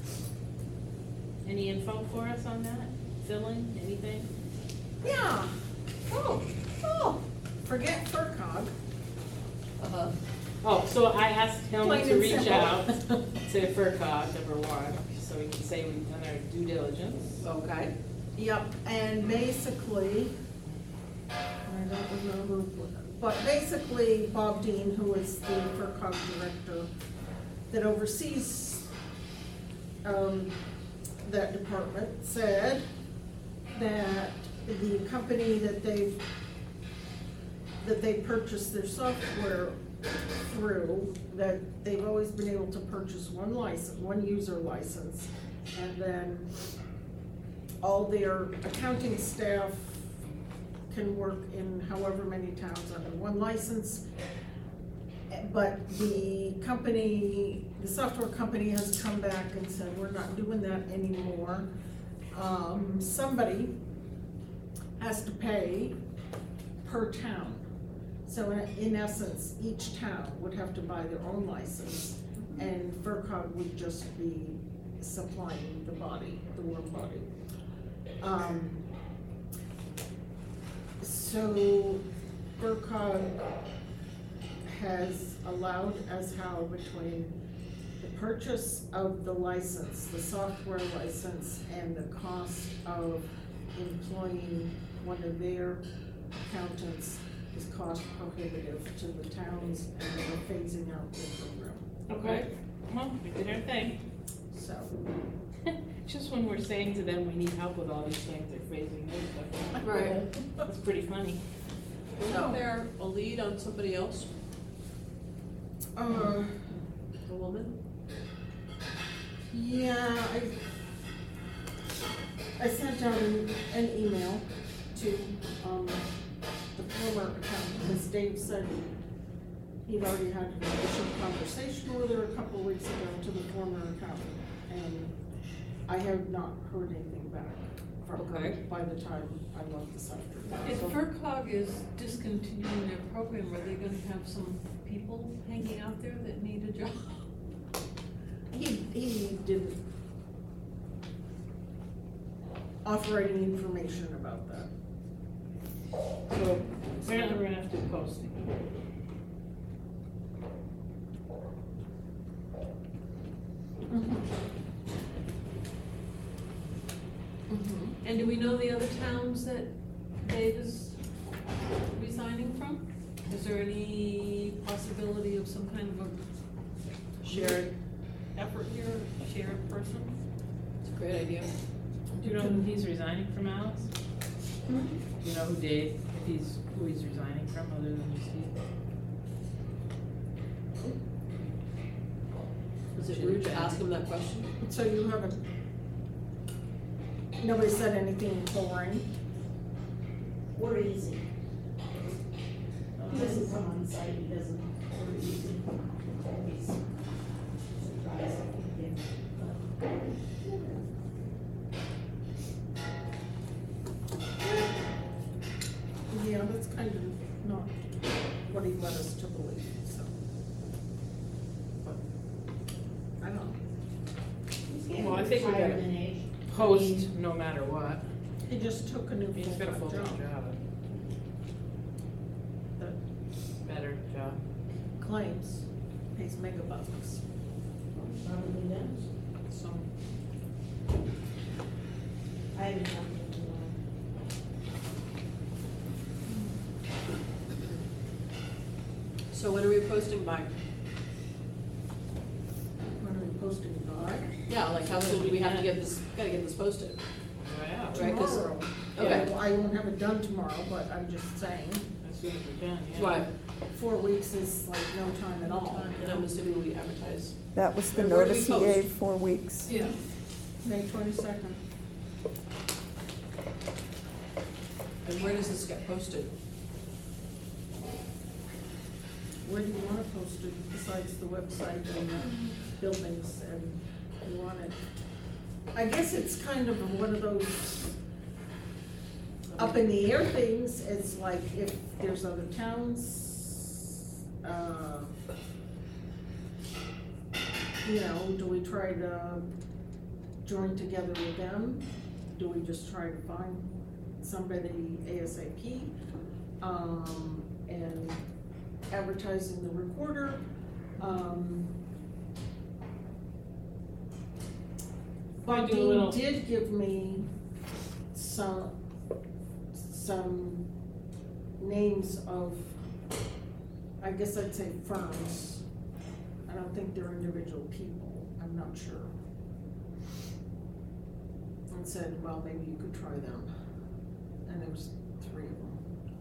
any info for us on that? Filling, anything? Yeah, Oh, oh. forget FERCog. Uh-huh. Oh, so I asked Helma Plain to and reach simple. out to FERCog, number one, so we can say we've done our due diligence. Okay. Yep, and basically, I don't remember, but basically Bob Dean, who is the FERCog director that oversees um, that department, said that the company that they've, that they purchased their software through, that they've always been able to purchase one license, one user license, and then all their accounting staff can work in however many towns under one license. But the company, the software company has come back and said, we're not doing that anymore. Um, somebody has to pay per town. So in, in essence, each town would have to buy their own license, and FERCog would just be supplying the body, the warm body. Um, so FERCog has allowed as how between the purchase of the license, the software license, and the cost of employing one of their accountants is cost prohibitive to the towns, and they're phasing out the program. Okay. Well, we did our thing. So, Just when we're saying to them, we need help with all these things, they're phasing their stuff. Right. That's pretty funny. Isn't there a lead on somebody else, uh, a woman? yeah, I, I sent out an, an email to, um, the former accountant, because Dave said he'd already had an initial conversation with her a couple of weeks ago to the former accountant, and I have not heard anything back from her Okay. by the time I left this afternoon. If So- FERCog is discontinuing their program, are they gonna have some people hanging out there that need a job? He, he didn't offer any information about that. So apparently we're gonna have to do posting. And do we know the other towns that Dave is resigning from? Is there any possibility of some kind of a shared effort here, shared person? It's a great idea. Do you know who he's resigning from, Alice? Do you know who Dave, if he's, who he's resigning from, other than you, Steve? Is it rude to ask him that question? So you haven't, nobody said anything boring? We're easy. He doesn't come on site, he doesn't, we're easy. Always surprised, yeah. Yeah, that's kind of not what he led us to believe, so. But, I don't know. He's getting Well, I think we gotta retired in age. Post no matter what. He just took a new He's got a full-time full-time job. job. That Better job. claims pays megabucks, Probably does. so. I haven't talked to him in a while. So when are we posting by? When are we posting by? Yeah, like how soon do we have to get this, gotta get this posted? Oh, yeah, Right, 'cause- Tomorrow. okay. Yeah, I won't have it done tomorrow, but I'm just saying, as soon as we can, yeah. Why? four weeks is like no time at all. And I'm assuming we advertise. That was the Where- where do we notice he post? gave, four weeks. Yeah. May twenty-second. And where does this get posted? Where do you want to post it besides the website and the buildings and you want it? I guess it's kind of one of those up in the air things. It's like if there's other towns, uh, you know, do we try to join together with them? Do we just try to find somebody ASAP? Um, and advertising the recorder. Um, Wanna Bob do a little- Dean did give me some, some names of, I guess I'd say firms. I don't think they're individual people, I'm not sure. And said, well, maybe you could try them. And there was three of them.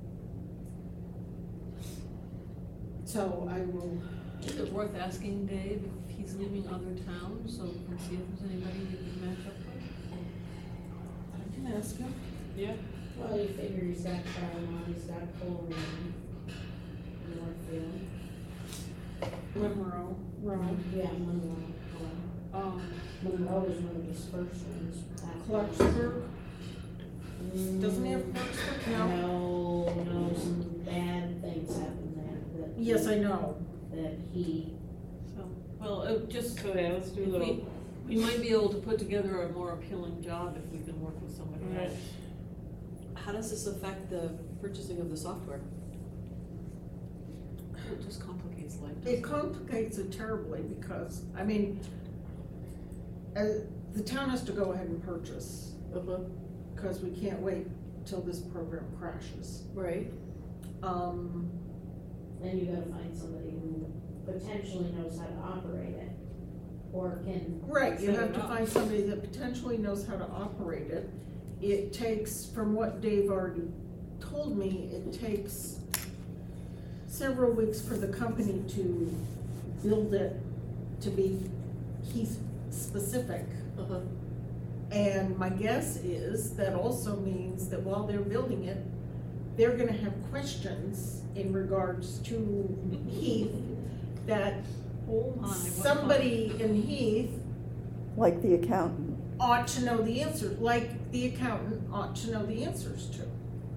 So I will, Is it worth asking Dave if he's leaving other towns, so we can see if there's anybody we can match up with? I can ask him. Yeah. Well, you figure he's got Charlemont, he's got Coleman, Northfield. Monroe, Rowan, Yeah, Monroe. um, Monroe was one of his first ones. after- Clarksburg. Doesn't he have Mm, Clarksburg? No. No, no, some bad things happened there that. Yes, I know. That he, So, well, uh, just, So, yeah, let's do a if little. we, we might be able to put together a more appealing job if we can work with somebody Right. else. How does this affect the purchasing of the software? It just complicates life. It complicates it terribly because, I mean, uh, the town has to go ahead and purchase Uh-huh, because we can't wait till this program crashes. right. Um, then you gotta find somebody who potentially knows how to operate it, or can. right, you set have it to up. find somebody that potentially knows how to operate it. It takes, from what Dave already told me, it takes several weeks for the company to build it to be Heath specific. Uh-huh. And my guess is that also means that while they're building it, they're gonna have questions in regards to Heath that Oh my, what fun. somebody in Heath Like the accountant. ought to know the answer, like the accountant ought to know the answers to.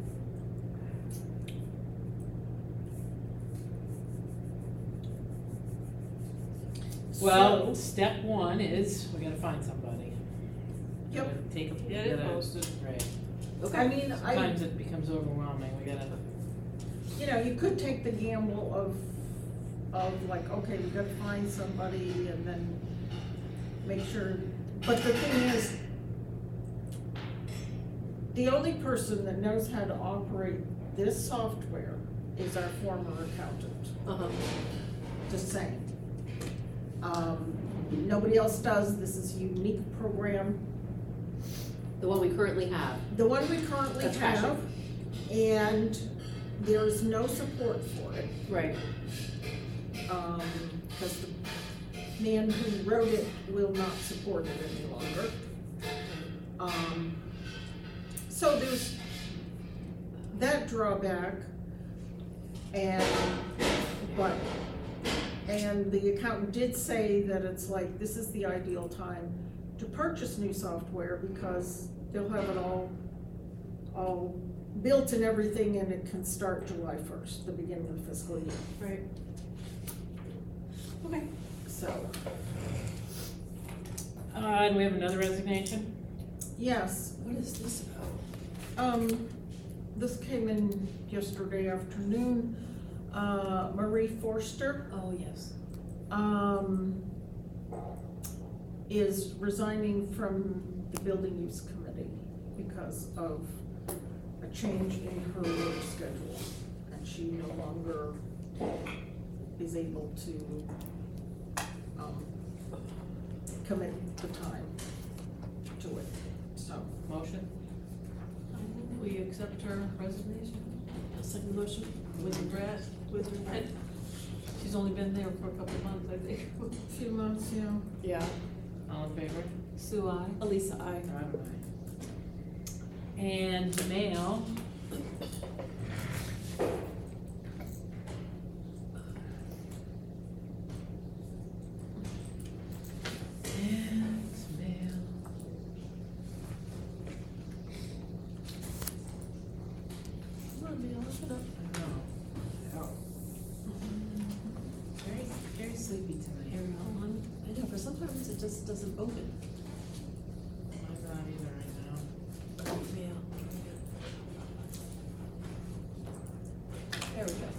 Well, So- step one is, we gotta find somebody. We Yep. gotta Take, we Get it gotta- posted. Right. I mean, I, Sometimes it becomes overwhelming, we gotta, you know, you could take the gamble of, of like, okay, we gotta find somebody and then make sure, but the thing is, the only person that knows how to operate this software is our former accountant, Uh-huh. just saying. Um, nobody else does, this is a unique program, The one we currently have. the one we currently That's have, and there's no support for it. Right. Um, cause the man who wrote it will not support it any longer. Um, so there's that drawback, and, but, and the accountant did say that it's like, this is the ideal time to purchase new software, because they'll have it all, all built and everything, and it can start July first, the beginning of the fiscal year. Right. Okay. So, uh, and we have another resignation? yes, What is this about? um, this came in yesterday afternoon. Uh, Marie Forster, Oh, yes. um, is resigning from the building use committee because of a change in her work schedule. And she no longer is able to, um, commit the time to it, so. Motion? We accept her resignation A second motion? with regret, with regret. She's only been there for a couple of months, I think. A few months, yeah. Yeah. All in favor? Sue, I. Elisa, I. Robin, aye. And mail. And mail. Come on, man, open up. I know. Oh. Very, very sleepy tonight. Here we go. One. I know, for sometimes it just doesn't open. I'm not either right now. Mail. There we go.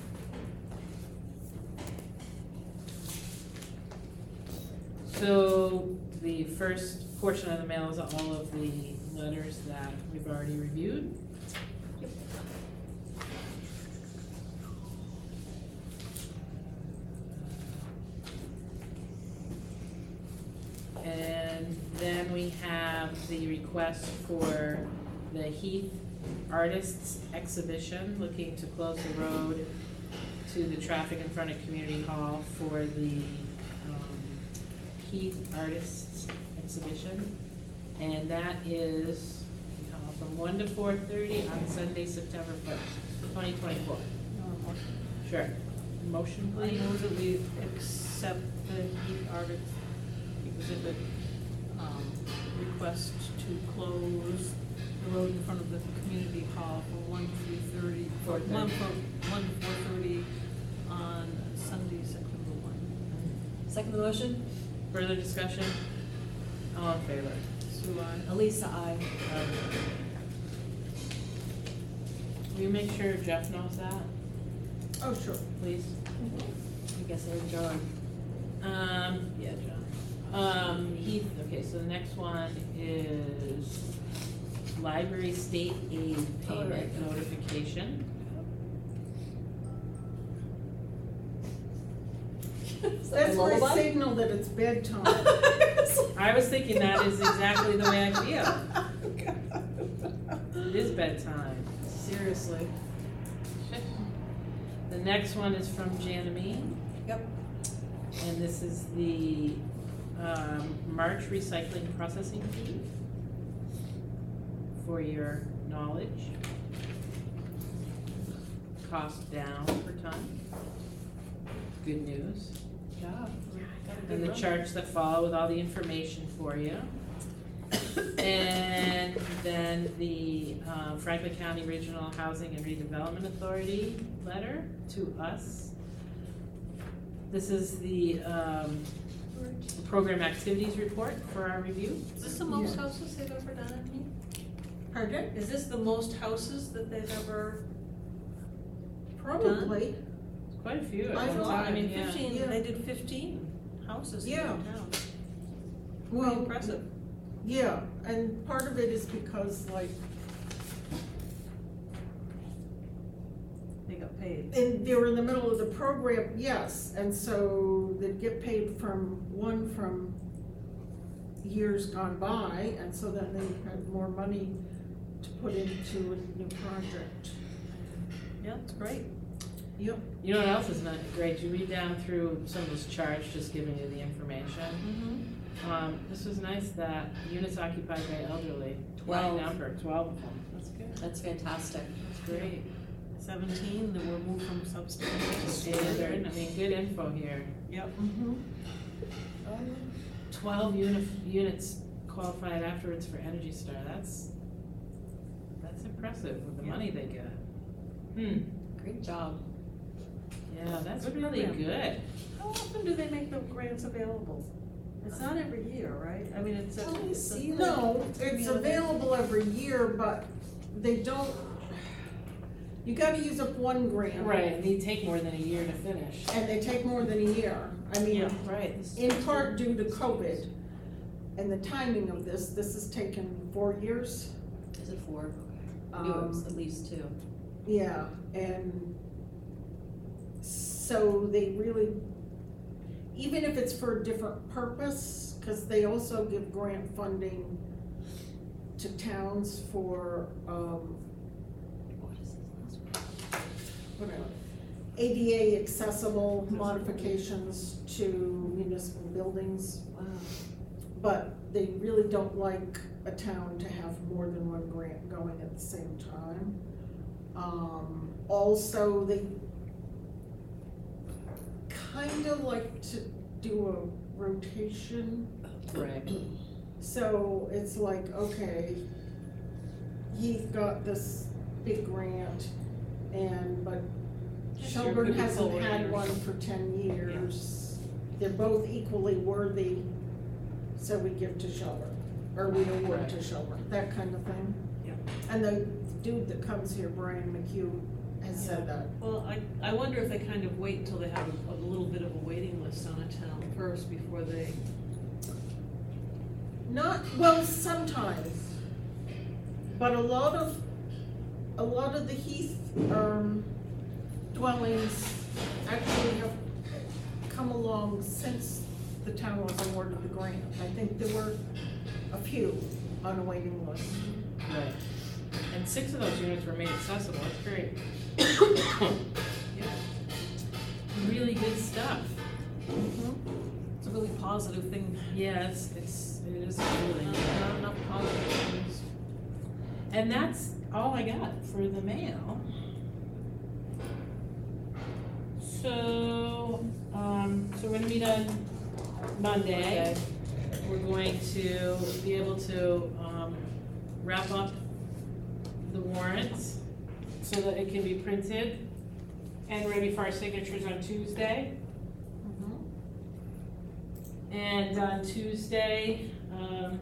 So the first portion of the mail is all of the letters that we've already reviewed. Yep. And then we have the request for the Heath Artists Exhibition, looking to close the road to the traffic in front of Community Hall for the um, Heath Artists Exhibition. And that is uh, from one to four thirty on Sunday, September first, twenty twenty-four. Sure. Motion, I please. move that we accept the Heath Artist exhibit, um, request to close the road in front of the community hall from one to thirty, Four thirty. one from, one to four thirty on Sunday, September one. Second motion? Further discussion? All in favor? Sue, I. Elisa, I. Will you make sure Jeff knows that, Oh, sure. please? I guess I'm John. Um, yeah, John. Um, Heath, okay, so the next one is library state aid Oh, right, payment okay. notification. Is that That's a my lullaby? signal that it's bedtime. I was thinking that is exactly the way I feel. It is bedtime. Seriously. The next one is from Janamine, Yep. and this is the, um, March recycling processing fee. For your knowledge. Cost down per ton. Good news. Yeah. And the charts that follow with all the information for you. And then the um, Franklin County Regional Housing and Redevelopment Authority letter to us. This is the um, program activities report for our review. Is this the most Yeah. houses they've ever done, Emily? Pardon? Is this the most houses that they've ever? Probably, It's quite a few. at I one thought- I time, mean, yeah. fifteen, Yeah. they did fifteen houses in Yeah. town. Pretty well, impressive. yeah, and part of it is because like, They got paid. and they were in the middle of the program, yes, and so they'd get paid from, one from years gone by, and so then they had more money to put into a new project. Yeah, it's great. Yep. You know what else is not great? You read down through some of those charts, just giving you the information. Mm-hmm. Um, this was nice that units occupied by elderly, Twelve. high number, twelve of them. That's good. That's fantastic. That's great. Seventeen that were moved from substandard to Standard, standard. I mean, good info here. Yep. Mm-hmm. Twelve uni- units qualified afterwards for Energy Star. That's, that's impressive with the Yeah. money they get. Hmm, Great job. yeah, that's Good really program. good. How often do they make the grants available? It's not every year, right? I mean, it's a. Let me it's a- see. No, it's available every year, but they don't, you gotta use up one grant. Right, and they take more than a year to finish. And they take more than a year. I mean, Yeah. Right. in part due to COVID and the timing of this, this has taken four years. Is it four? I knew it was Um, at least two. Yeah, and so they really, even if it's for a different purpose, cause they also give grant funding to towns for, um, What is this last one? whatever, A D A accessible modifications to municipal buildings. Wow. But they really don't like a town to have more than one grant going at the same time. Um, also, they kinda like to do a rotation. Right. So it's like, okay, he's got this big grant and, but Sure, Shelburne could be hasn't solar had or- one for ten years. They're both equally worthy, so we give to Shelburne, or we award to Right. Shelburne, that kind of thing. Yeah. And the dude that comes here, Brian McHugh, has said that. Well, I, I wonder if they kind of wait until they have a, a little bit of a waiting list on a town first before they. Not, well, sometimes, but a lot of, a lot of the Heath, um, dwellings actually have come along since the town was awarded the grant. I think there were a few on a waiting list. Right. And six of those units were made accessible, that's great. Yeah. Really good stuff. It's a really positive thing. Yeah, it's, it's, it is really, Not, good. not enough positive things. And that's all I got for the mail. So, um, so we're gonna meet on Monday. We're going to be able to, um, wrap up the warrants so that it can be printed and ready for our signatures on Tuesday. And on Tuesday, um,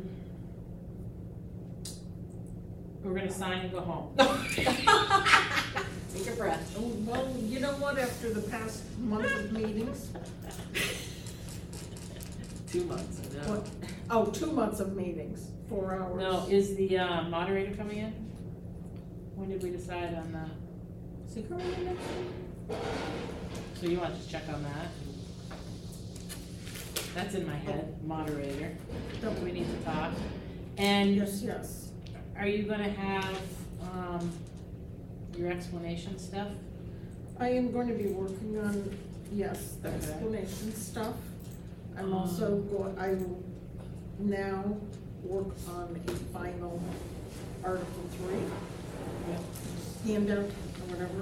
we're gonna sign and go home. Take a breath. Oh, well, you know what, after the past month of meetings, Two months, I know. what, oh, two months of meetings, four hours. No, is the uh, moderator coming in? When did we decide on that? Is he coming in next week? So you want to just check on that? That's in my head, moderator. Don't We need to talk. And Yes, yes. are you gonna have, um, your explanation stuff? I am going to be working on, yes, the Okay. explanation stuff. I'm Um, also go, I will now work on a final Article three handout or whatever.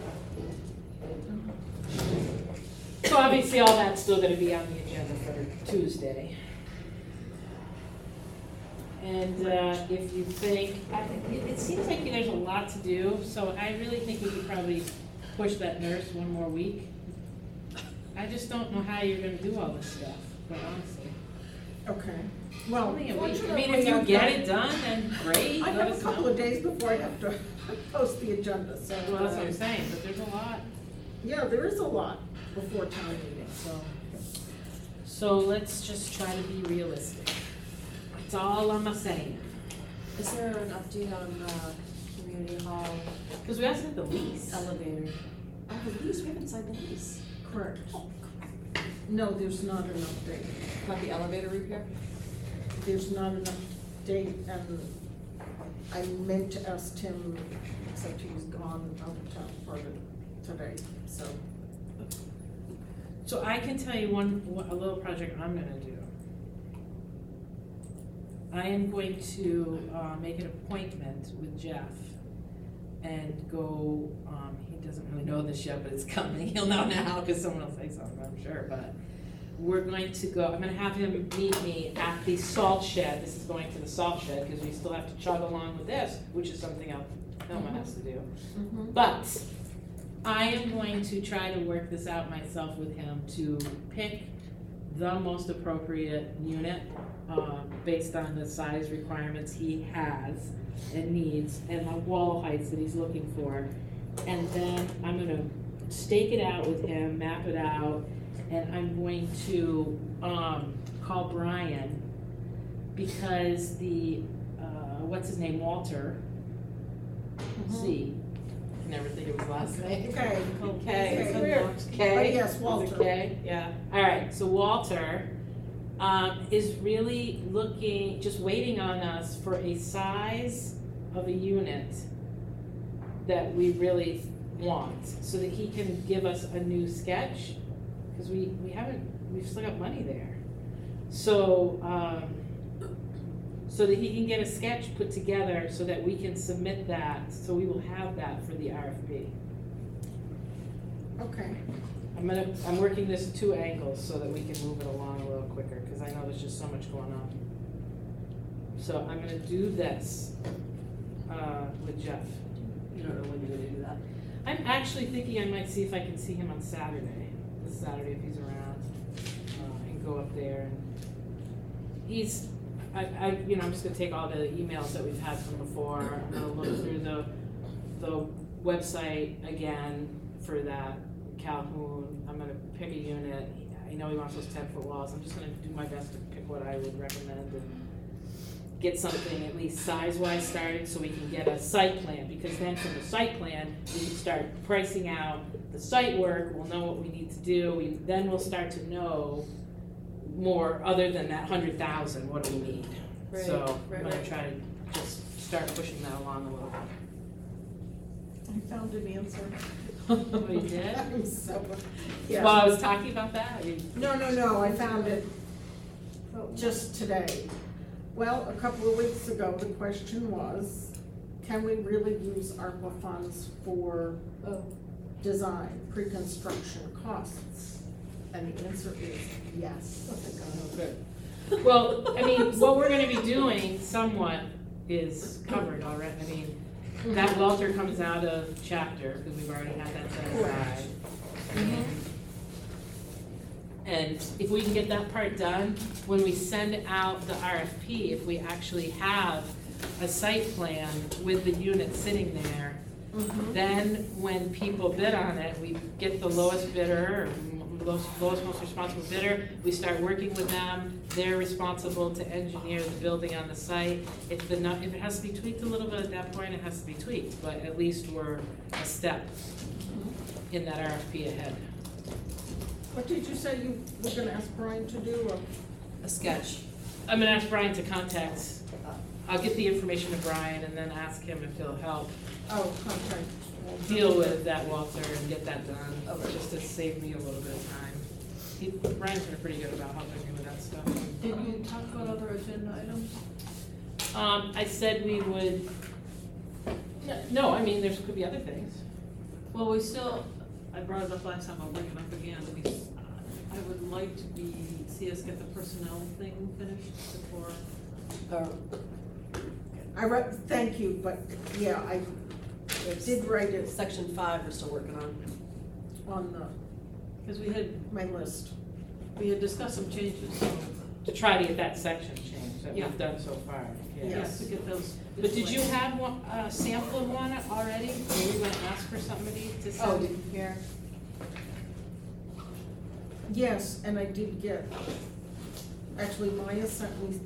So obviously all that's still gonna be on the agenda for Tuesday. And uh, if you think, I, it, it seems like there's a lot to do, so I really think we could probably push that nurse one more week. I just don't know how you're gonna do all this stuff, quite honestly. Okay, well, Only a week. I mean, fortunately, if you I've get got- it done, then great. I let have a us couple know. of days before I have to post the agenda, so. Well, that's what uh, I'm saying, but there's a lot, Yeah, there is a lot before town meeting, so. So let's just try to be realistic. That's all I'm saying. Is there an update on, uh, community hall Because we also have the lease. elevator? Oh, the lease, we haven't signed the lease. correct. No, there's not an update. Not the elevator repair? There's not an update, and I meant to ask Tim, except he's gone out of town part of today, so. So I can tell you one, one- a little project I'm gonna do. I am going to, uh, make an appointment with Jeff and go, um, he doesn't really know this yet, but it's coming, he'll know now, cause someone will say something, I'm sure, but we're going to go, I'm gonna have him meet me at the salt shed, this is going to the salt shed, cause we still have to chug along with this, which is something else Thelma has to do. But I am going to try to work this out myself with him to pick the most appropriate unit, uh, based on the size requirements he has and needs and the wall heights that he's looking for. And then I'm gonna stake it out with him, map it out, and I'm going to, um, call Brian because the, uh, what's his name, Walter, C, I can never think of his last name. Okay. K. Okay, weird. K. But yes, Is it Walter. K? Yeah. All right, so Walter, um, is really looking, just waiting on us for a size of a unit that we really want, so that he can give us a new sketch, because we, we haven't, we've still got money there. So, um, so that he can get a sketch put together so that we can submit that, so we will have that for the R F P. Okay, I'm gonna, I'm working this two angles so that we can move it along a little quicker, because I know there's just so much going on. So I'm gonna do this, uh, with Jeff. You don't know when you're gonna do that. I'm actually thinking I might see if I can see him on Saturday, this Saturday if he's around, uh, and go up there. And He's, I, I, you know, I'm just gonna take all the emails that we've had from before, I'm gonna look through the, the website again for that Calhoun, I'm gonna pick a unit. I know he wants those ten foot walls, I'm just gonna do my best to pick what I would recommend and get something at least size-wise started so we can get a site plan, because then from the site plan, we can start pricing out the site work, we'll know what we need to do, we, then we'll start to know more, other than that hundred thousand, what do we need? Right, So, right, I'm gonna right. try to just start pushing that along a little I found an answer. bit. Oh, you did? I'm so, While yeah. I was talking about that, I mean, No, no, no, I found it just today. Well, a couple of weeks ago, the question was, can we really use ARPA funds for Oh. design, pre-construction costs? And the answer is yes. oh, good. Well, I mean, what we're gonna be doing somewhat is covered already, I mean, that welter comes out of chapter, because we've already had that set aside. And if we can get that part done, when we send out the R F P, if we actually have a site plan with the unit sitting there, then when people bid on it, we get the lowest bidder, or lowest, lowest most responsible bidder, we start working with them, they're responsible to engineer the building on the site. If the, nu- if it has to be tweaked a little bit at that point, it has to be tweaked, but at least we're a step in that R F P ahead. What did you say you were gonna ask Brian to do, or? A sketch. I'm gonna ask Brian to contact, I'll get the information to Brian and then ask him if he'll help Oh, contact. deal with that Walter and get that done, Okay. just to save me a little bit of time. He, Brian's been pretty good about helping me with that stuff. Did you talk about other agenda items? Um, I said we would, no, I mean, there's, could be other things. Well, we still, I brought it up last time, I'll bring it up again. We, I would like to be, see us get the personnel thing finished before Or, I wrote, thank you, but, yeah, I did write it section five we're still working on. on the, Because we had, my list. we had discussed some changes, so, To try to get that section changed that Yeah. we've done so far, yeah, Yes. to get those. But did you have one, a sample of one already? Were we gonna ask for somebody to send? Oh, did you hear? Yes, and I did get, actually Maya sent me,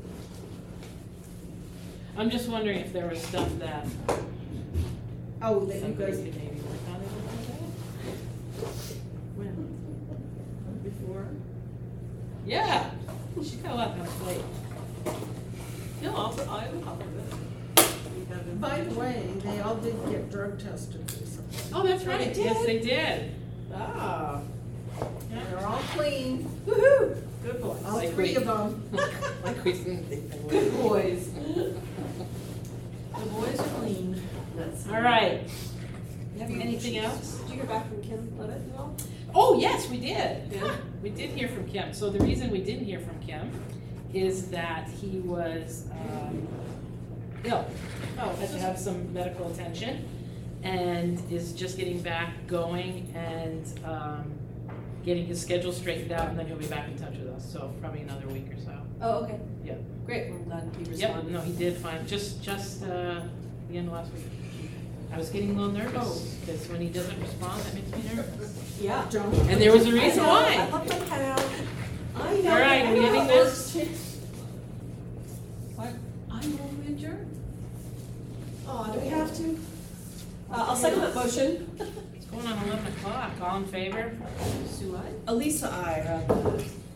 I'm just wondering if there was stuff that oh, that you somebody guys, could maybe work on it a little bit. When? Before? Yeah, she got a lot on her plate. No, I'll, I will help with it. We haven't- by the way, they all did get drug tested recently. Oh, that's Oh, right, they yes, did? they did. Ah. They're all clean, Woo-hoo. Good boy. all Like three we- of them. Like we didn't think they would. Good boys. The boys are clean. That's. All right. Have you- Anything else? Did you hear back from Kim Levitt at all? Oh, yes, we did. Yeah. We did hear from Kim. So the reason we didn't hear from Kim is that he was um, ill. Oh, Had to have some medical attention and is just getting back going and um, getting his schedule straightened out, and then he'll be back in touch with us. So probably another week or so. Oh, okay. Yeah. Great, I'm glad he Yep, responded. no, he did fine, just, just uh, the end of last week. I was getting a little nervous, because when he doesn't respond, that makes me nervous. Yeah. Don't. And there was a reason I know, I why. popped my head out. I know. All right, I we know getting how it this? works. What? I move adjourned. Oh, do we have to? Uh, I'll second that motion. It's going on eleven o'clock, all in favor? Sue, I? Elisa, I.